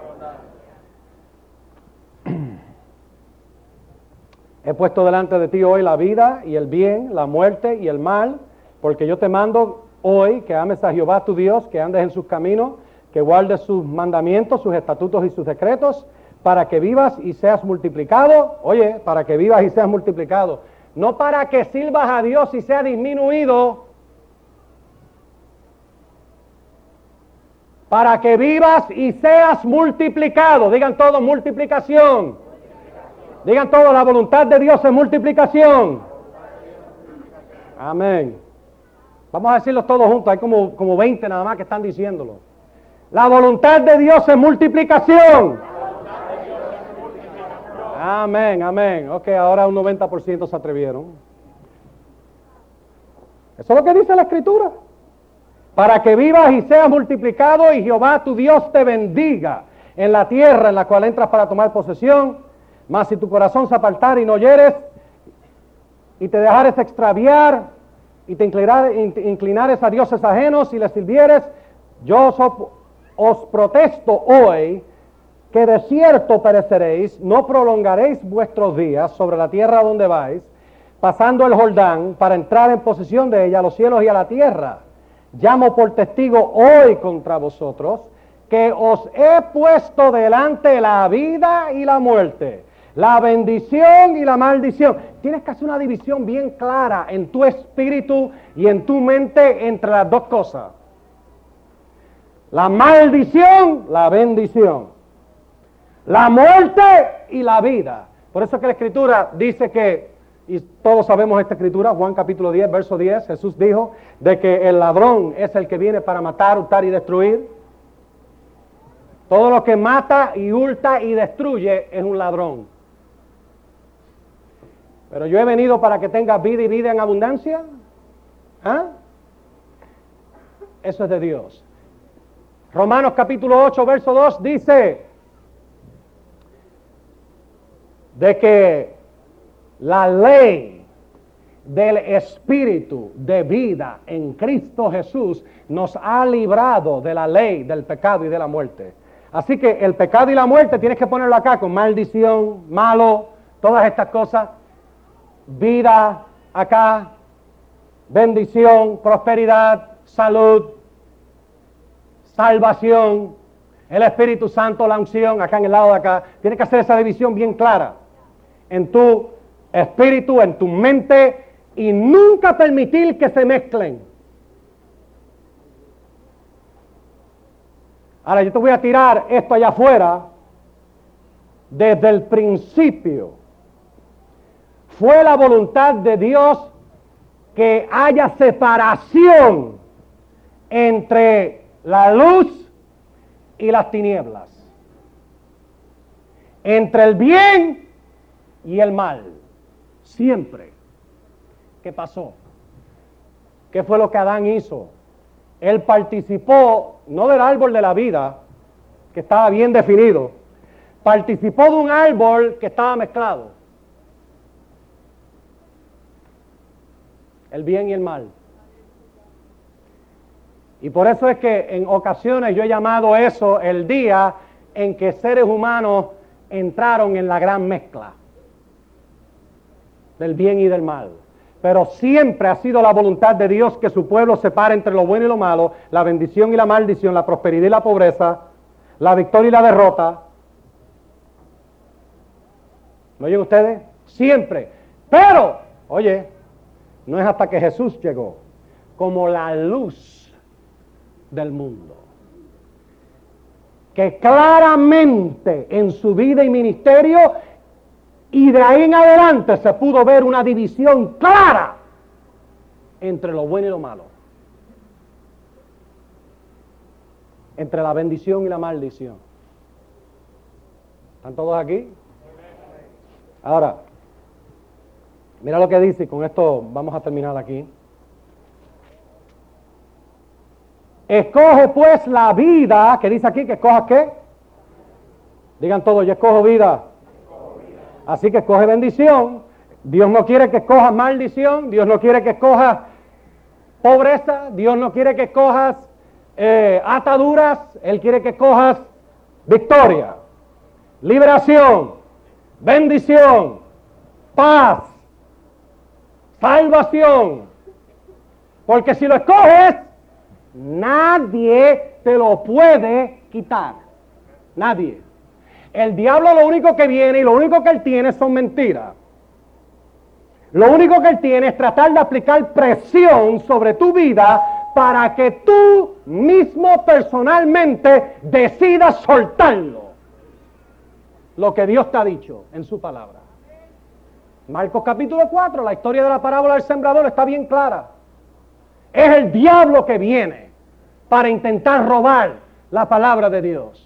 He puesto delante de ti hoy la vida y el bien, la muerte y el mal, porque yo te mando hoy que ames a Jehová tu Dios, que andes en sus caminos, que guardes sus mandamientos, sus estatutos y sus decretos, para que vivas y seas multiplicado. Oye, para que vivas y seas multiplicado. No para que sirvas a Dios y sea disminuido. Para que vivas y seas multiplicado. Digan todos, multiplicación. Digan todos, la voluntad de Dios es multiplicación. Amén. Vamos a decirlo todos juntos, hay como 20 nada más que están diciéndolo. La voluntad de Dios es multiplicación. Amén, amén. Ok, ahora un 90% se atrevieron. Eso es lo que dice la Escritura. para que vivas y seas multiplicado y Jehová tu Dios te bendiga en la tierra en la cual entras para tomar posesión. Mas si tu corazón se apartare y no oyeres y te dejares extraviar y te inclinares a dioses ajenos y les sirvieres, yo os protesto hoy que de cierto pereceréis, no prolongaréis vuestros días sobre la tierra donde vais, pasando el Jordán para entrar en posesión de ella, a los cielos y a la tierra. Llamo por testigo hoy contra vosotros que os he puesto delante la vida y la muerte, la bendición y la maldición. Tienes que hacer una división bien clara en tu espíritu y en tu mente entre las dos cosas. La maldición, la bendición. La muerte y la vida. Por eso que la Escritura dice que, y todos sabemos esta Escritura, Juan capítulo 10, verso 10, Jesús dijo de que el ladrón es el que viene para matar, hurtar y destruir. Todo lo que mata y hurta y destruye es un ladrón. Pero yo he venido para que tengas vida y vida en abundancia. ¿Ah? Eso es de Dios. Romanos capítulo 8, verso 2 dice de que la ley del Espíritu de vida en Cristo Jesús nos ha librado de la ley del pecado y de la muerte. Así que el pecado y la muerte tienes que ponerlo acá con maldición, malo, todas estas cosas. Vida acá, bendición, prosperidad, salud, salvación, el Espíritu Santo, la unción, acá en el lado de acá. Tienes que hacer esa división bien clara en tu espíritu, en tu mente, y nunca permitir que se mezclen. Ahora yo te voy a tirar esto allá afuera. Desde el principio fue la voluntad de Dios que haya separación entre la luz y las tinieblas, entre el bien y el mal, siempre. ¿Qué pasó? ¿Qué fue lo que Adán hizo? Él participó, no del árbol de la vida, que estaba bien definido, participó de un árbol que estaba mezclado, el bien y el mal. Y por eso es que en ocasiones yo he llamado eso el día en que seres humanos entraron en la gran mezcla del bien y del mal. Pero siempre ha sido la voluntad de Dios que su pueblo separe entre lo bueno y lo malo, la bendición y la maldición, la prosperidad y la pobreza, la victoria y la derrota. ¿Me oyen ustedes? Siempre. Pero, oye, no es hasta que Jesús llegó como la luz del mundo, que claramente en su vida y ministerio y de ahí en adelante se pudo ver una división clara entre lo bueno y lo malo, entre la bendición y la maldición. ¿Están todos aquí? Ahora, mira lo que dice, y con esto vamos a terminar aquí. Escoge pues la vida, que dice aquí que escojas ¿qué? Digan todos, yo escojo vida. Así que escoge bendición. Dios no quiere que escojas maldición. Dios no quiere que escojas pobreza. Dios no quiere que escojas ataduras. Él quiere que escojas victoria, liberación, bendición, paz, salvación. Porque si lo escoges, nadie te lo puede quitar. Nadie. El diablo lo único que viene y lo único que él tiene son mentiras. Lo único que él tiene es tratar de aplicar presión sobre tu vida para que tú mismo personalmente decidas soltarlo. Lo que Dios te ha dicho en su palabra. Marcos capítulo 4, la historia de la parábola del sembrador está bien clara. Es el diablo que viene para intentar robar la palabra de Dios.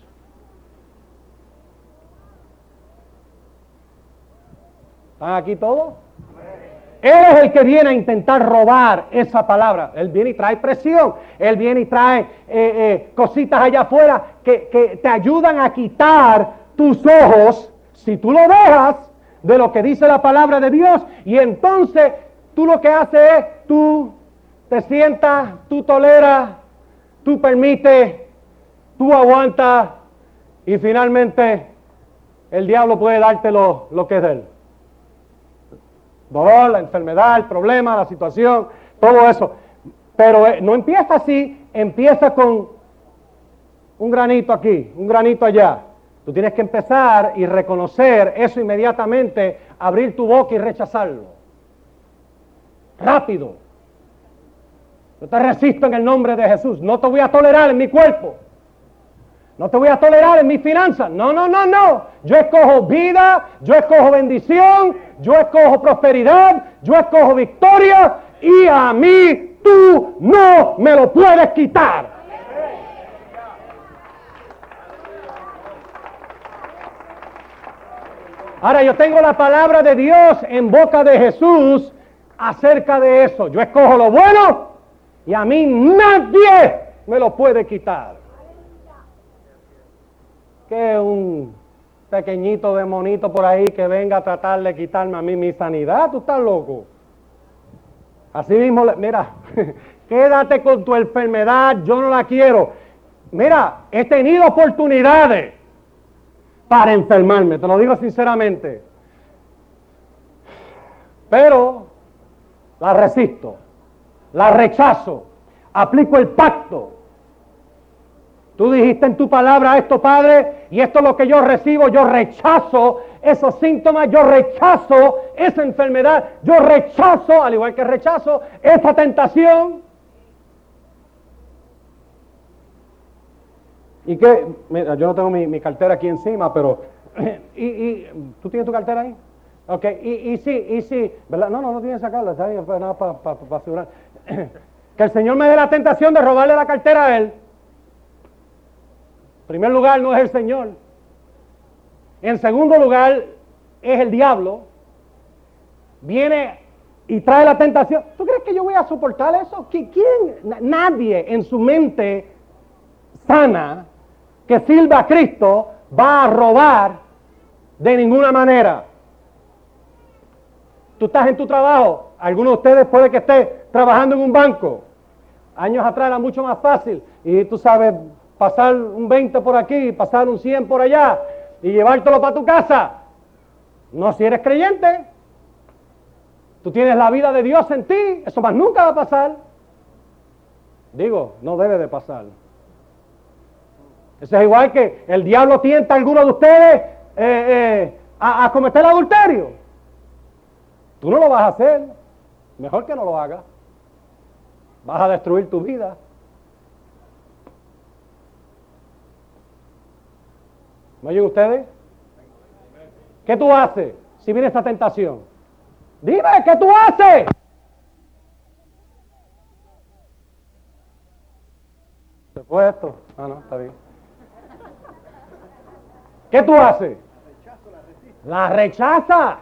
¿Están aquí todos? Él es el que viene a intentar robar esa palabra. Él viene y trae presión. Él viene y trae cositas allá afuera que te ayudan a quitar tus ojos, si tú lo dejas, de lo que dice la palabra de Dios. Y entonces tú lo que haces es, tú te sientas, tú toleras, tú permites, tú aguantas y finalmente el diablo puede darte lo que es de él. Dolor, la enfermedad, el problema, la situación, todo eso. Pero no empieza así, empieza con un granito aquí, un granito allá. Tú tienes que empezar y reconocer eso inmediatamente, abrir tu boca y rechazarlo. Rápido. Yo te resisto en el nombre de Jesús. No te voy a tolerar en mi cuerpo. No te voy a tolerar en mis finanzas. No, no, no, no. Yo escojo vida, yo escojo bendición, yo escojo prosperidad, yo escojo victoria y a mí tú no me lo puedes quitar. Ahora yo tengo la palabra de Dios en boca de Jesús acerca de eso. Yo escojo lo bueno y a mí nadie me lo puede quitar. Que un pequeñito demonito por ahí que venga a tratar de quitarme a mí mi sanidad, tú estás loco. Así mismo, mira, quédate con tu enfermedad, yo no la quiero. Mira, he tenido oportunidades para enfermarme, te lo digo sinceramente. Pero la resisto, la rechazo, aplico el pacto. Tú dijiste en tu palabra esto, Padre, y esto es lo que yo recibo. Yo rechazo esos síntomas, yo rechazo esa enfermedad, yo rechazo, al igual que rechazo, esa tentación. Y que, mira, yo no tengo mi cartera aquí encima, pero, ¿tú tienes tu cartera ahí? Ok, y sí, ¿verdad? No tienes que sacarla, está bien, nada para asegurar. Que el Señor me dé la tentación de robarle la cartera a Él. En primer lugar, no es el Señor. En segundo lugar, es el diablo. Viene y trae la tentación. ¿Tú crees que yo voy a soportar eso? ¿Quién? Nadie en su mente sana que sirva a Cristo va a robar de ninguna manera. Tú estás en tu trabajo. Algunos de ustedes puede que esté trabajando en un banco. Años atrás era mucho más fácil. Y tú sabes, pasar un 20 por aquí, pasar un 100 por allá y llevártelo para tu casa. No, si eres creyente, tú tienes la vida de Dios en ti, eso más nunca va a pasar. Digo, no debe de pasar. Eso es igual que el diablo tienta a alguno de ustedes a cometer adulterio. Tú no lo vas a hacer, mejor que no lo hagas. Vas a destruir tu vida. ¿Me oyen ustedes? ¿Qué tú haces si viene esta tentación? Dime, ¿qué tú haces? ¿Se fue esto? Ah, no, está bien. ¿Qué tú haces? La rechaza.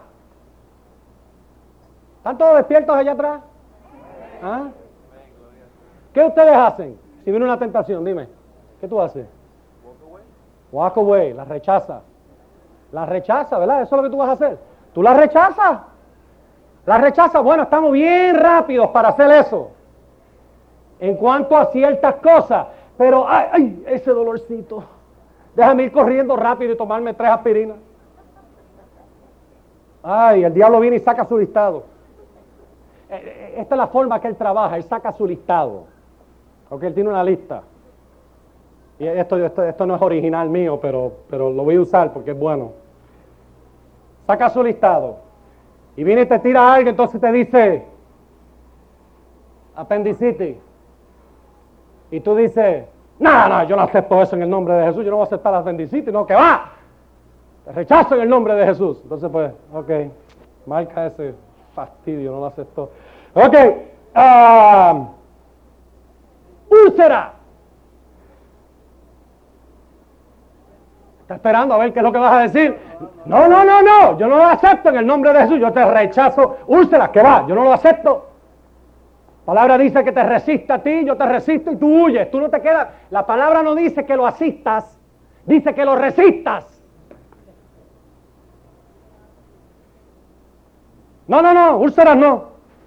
¿Están todos despiertos allá atrás? ¿Ah? ¿Qué ustedes hacen si viene una tentación? Dime, ¿qué tú haces? Walk away, la rechaza. La rechaza, ¿verdad? Eso es lo que tú vas a hacer. Tú la rechazas. La rechazas. Bueno, estamos bien rápidos para hacer eso. En cuanto a ciertas cosas. Pero, ay, ese dolorcito. Déjame ir corriendo rápido y tomarme 3 aspirinas. Ay, el diablo viene y saca su listado. Esta es la forma que él trabaja. Él saca su listado. Porque él tiene una lista. Y esto no es original mío, pero lo voy a usar porque es bueno. Saca su listado. Y viene y te tira algo, entonces te dice apendicitis. Y tú dices, no, yo no acepto eso en el nombre de Jesús. Yo no voy a aceptar la apendicitis, no, que va. Te rechazo en el nombre de Jesús. Entonces pues, ok, marca ese fastidio, no lo aceptó. Ok, úlcera. Está esperando a ver qué es lo que vas a decir. No, no, no, no. Yo no lo acepto en el nombre de Jesús. Yo te rechazo. Úrsela, que va. Yo no lo acepto. La palabra dice que te resista a ti, yo te resisto y tú huyes. Tú no te quedas. La palabra no dice que lo asistas. Dice que lo resistas. No, no, no. Úlceras no.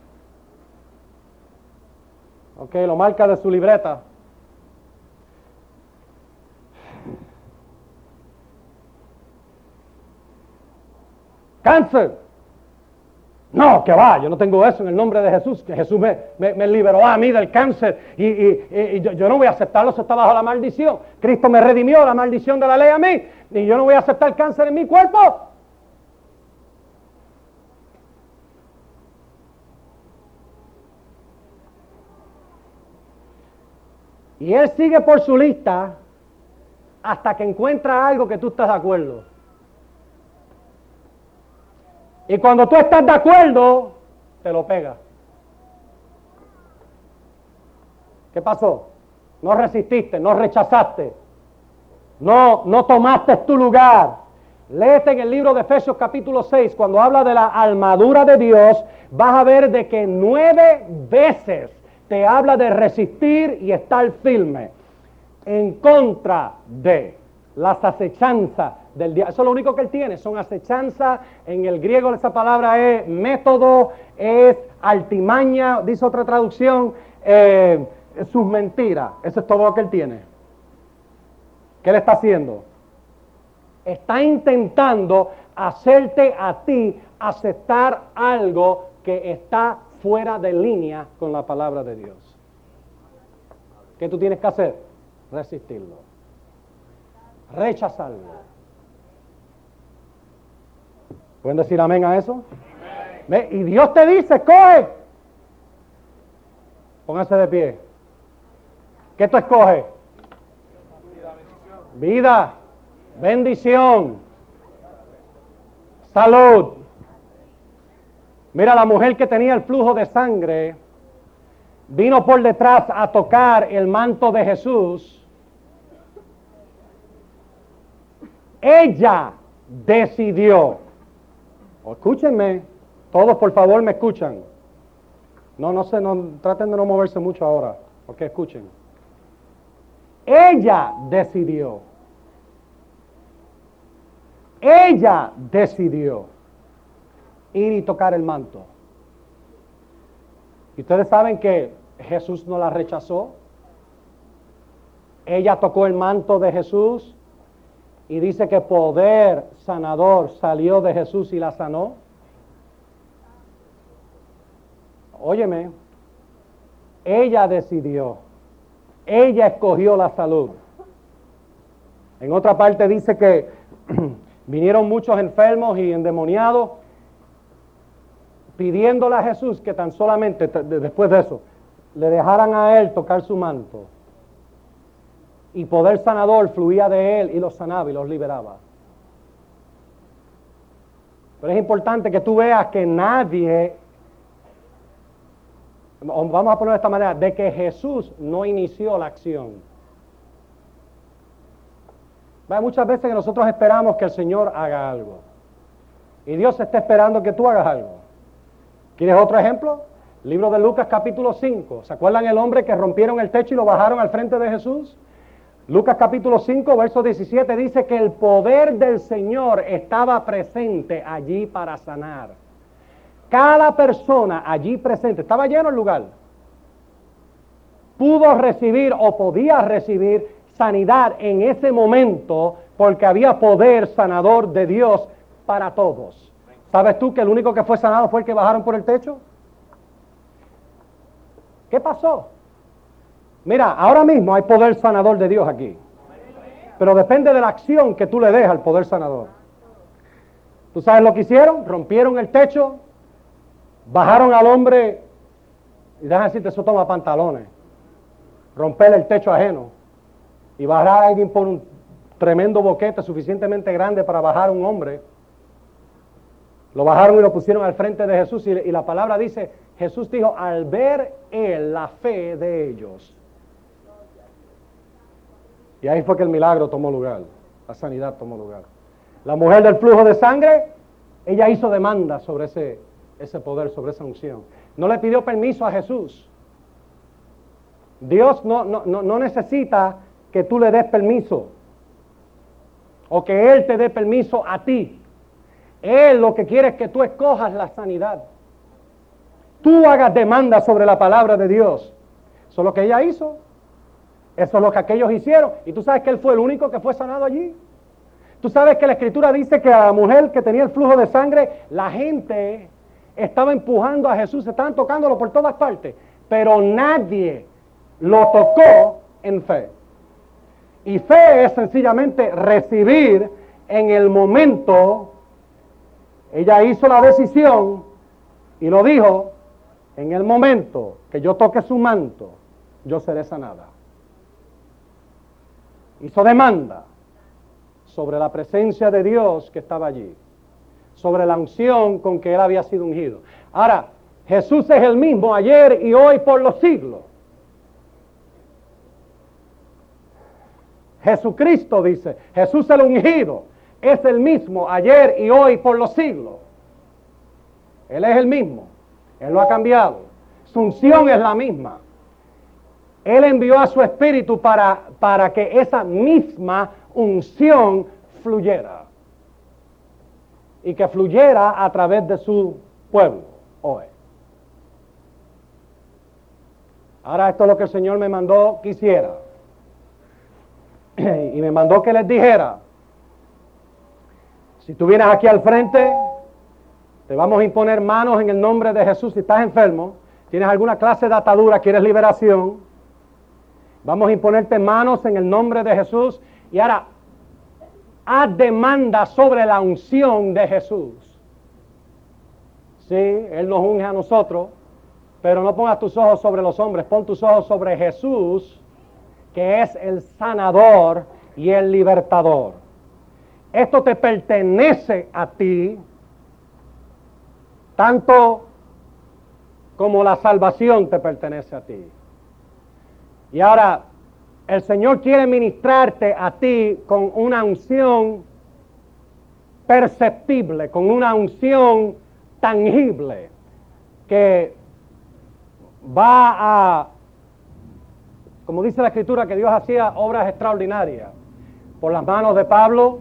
Ok, lo marca de su libreta. Cáncer. No, que va, yo no tengo eso en el nombre de Jesús, que Jesús me liberó a mí del cáncer y yo no voy a aceptarlo, eso está bajo la maldición. Cristo me redimió la maldición de la ley a mí y yo no voy a aceptar cáncer en mi cuerpo. Y él sigue por su lista hasta que encuentra algo que tú estás de acuerdo. Y cuando tú estás de acuerdo, te lo pega. ¿Qué pasó? No resististe, no rechazaste, no tomaste tu lugar. Léete en el libro de Efesios capítulo 6, cuando habla de la armadura de Dios, vas a ver de que 9 veces te habla de resistir y estar firme en contra de las acechanzas del diablo. Eso es lo único que él tiene, son acechanzas. En el griego esa palabra es método, es altimaña, dice otra traducción, sus mentiras. Eso es todo lo que él tiene. ¿Qué le está haciendo? Está intentando hacerte a ti aceptar algo que está fuera de línea con la palabra de Dios. ¿Qué tú tienes que hacer? Resistirlo. Rechazarlo. ¿Pueden decir amén a eso? Amén. Y Dios te dice, coge. Póngase de pie. ¿Qué tú escoges? Vida, bendición, salud. Mira, la mujer que tenía el flujo de sangre vino por detrás a tocar el manto de Jesús. Ella decidió. Escúchenme, todos por favor me escuchan. No sé, traten de no moverse mucho ahora, ok, escuchen. Ella decidió. Ella decidió ir y tocar el manto. Y ustedes saben que Jesús no la rechazó. Ella tocó el manto de Jesús. Y dice que poder sanador salió de Jesús y la sanó. Óyeme, ella decidió, ella escogió la salud. En otra parte dice que vinieron muchos enfermos y endemoniados pidiéndole a Jesús que tan solamente después de eso le dejaran a él tocar su manto. Y poder sanador fluía de él y los sanaba y los liberaba. Pero es importante que tú veas que nadie, vamos a ponerlo de esta manera, de que Jesús no inició la acción. Hay muchas veces que nosotros esperamos que el Señor haga algo. Y Dios está esperando que tú hagas algo. ¿Quieres otro ejemplo? Libro de Lucas capítulo 5. ¿Se acuerdan el hombre que rompieron el techo y lo bajaron al frente de Jesús? Lucas capítulo 5, verso 17 dice que el poder del Señor estaba presente allí para sanar. Cada persona allí presente, estaba lleno el lugar, pudo recibir o podía recibir sanidad en ese momento porque había poder sanador de Dios para todos. ¿Sabes tú que el único que fue sanado fue el que bajaron por el techo? ¿Qué pasó? Mira, ahora mismo hay poder sanador de Dios aquí. Pero depende de la acción que tú le des al poder sanador. ¿Tú sabes lo que hicieron? Rompieron el techo, bajaron al hombre, y déjame decirte, eso toma pantalones. Romper el techo ajeno y bajar a alguien por un tremendo boquete suficientemente grande para bajar a un hombre. Lo bajaron y lo pusieron al frente de Jesús y la palabra dice, Jesús dijo, al ver él la fe de ellos. Y ahí fue que el milagro tomó lugar. La sanidad tomó lugar. La mujer del flujo de sangre, ella hizo demanda sobre ese poder, sobre esa unción. No le pidió permiso a Jesús. Dios no necesita que tú le des permiso o que Él te dé permiso a ti. Él lo que quiere es que tú escojas la sanidad. Tú hagas demanda sobre la palabra de Dios. Eso es lo que ella hizo. Eso es lo que aquellos hicieron. Y tú sabes que Él fue el único que fue sanado allí. Tú sabes que la Escritura dice que a la mujer que tenía el flujo de sangre, la gente estaba empujando a Jesús, estaban tocándolo por todas partes, pero nadie lo tocó en fe. Y fe es sencillamente recibir en el momento. Ella hizo la decisión y lo dijo: en el momento que yo toque su manto, yo seré sanada. Hizo demanda sobre la presencia de Dios que estaba allí, sobre la unción con que Él había sido ungido. Ahora, Jesús es el mismo ayer y hoy por los siglos. Jesucristo dice, Jesús el ungido, es el mismo ayer y hoy por los siglos. Él es el mismo, Él lo ha cambiado. Su unción es la misma. Él envió a su Espíritu para que esa misma unción fluyera. Y que fluyera a través de su pueblo hoy. Ahora esto es lo que el Señor me mandó que hiciera. Y me mandó que les dijera: si tú vienes aquí al frente, te vamos a imponer manos en el nombre de Jesús. Si estás enfermo, tienes alguna clase de atadura, quieres liberación, vamos a imponerte manos en el nombre de Jesús. Y ahora, haz demanda sobre la unción de Jesús. Sí, Él nos unge a nosotros, pero no pongas tus ojos sobre los hombres, pon tus ojos sobre Jesús, que es el sanador y el libertador. Esto te pertenece a ti, tanto como la salvación te pertenece a ti. Y ahora, el Señor quiere ministrarte a ti con una unción perceptible, con una unción tangible, que va a, como dice la Escritura, que Dios hacía obras extraordinarias. Por las manos de Pablo,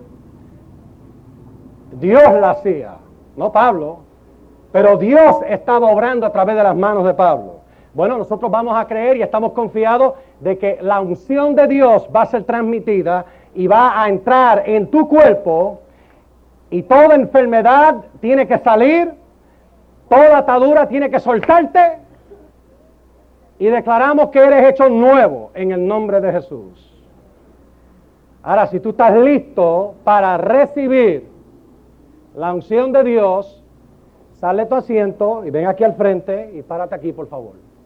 Dios la hacía, no Pablo, pero Dios estaba obrando a través de las manos de Pablo. Bueno, nosotros vamos a creer y estamos confiados de que la unción de Dios va a ser transmitida y va a entrar en tu cuerpo, y toda enfermedad tiene que salir, toda atadura tiene que soltarte, y declaramos que eres hecho nuevo en el nombre de Jesús. Ahora, si tú estás listo para recibir la unción de Dios, sale de tu asiento y ven aquí al frente y párate aquí, por favor.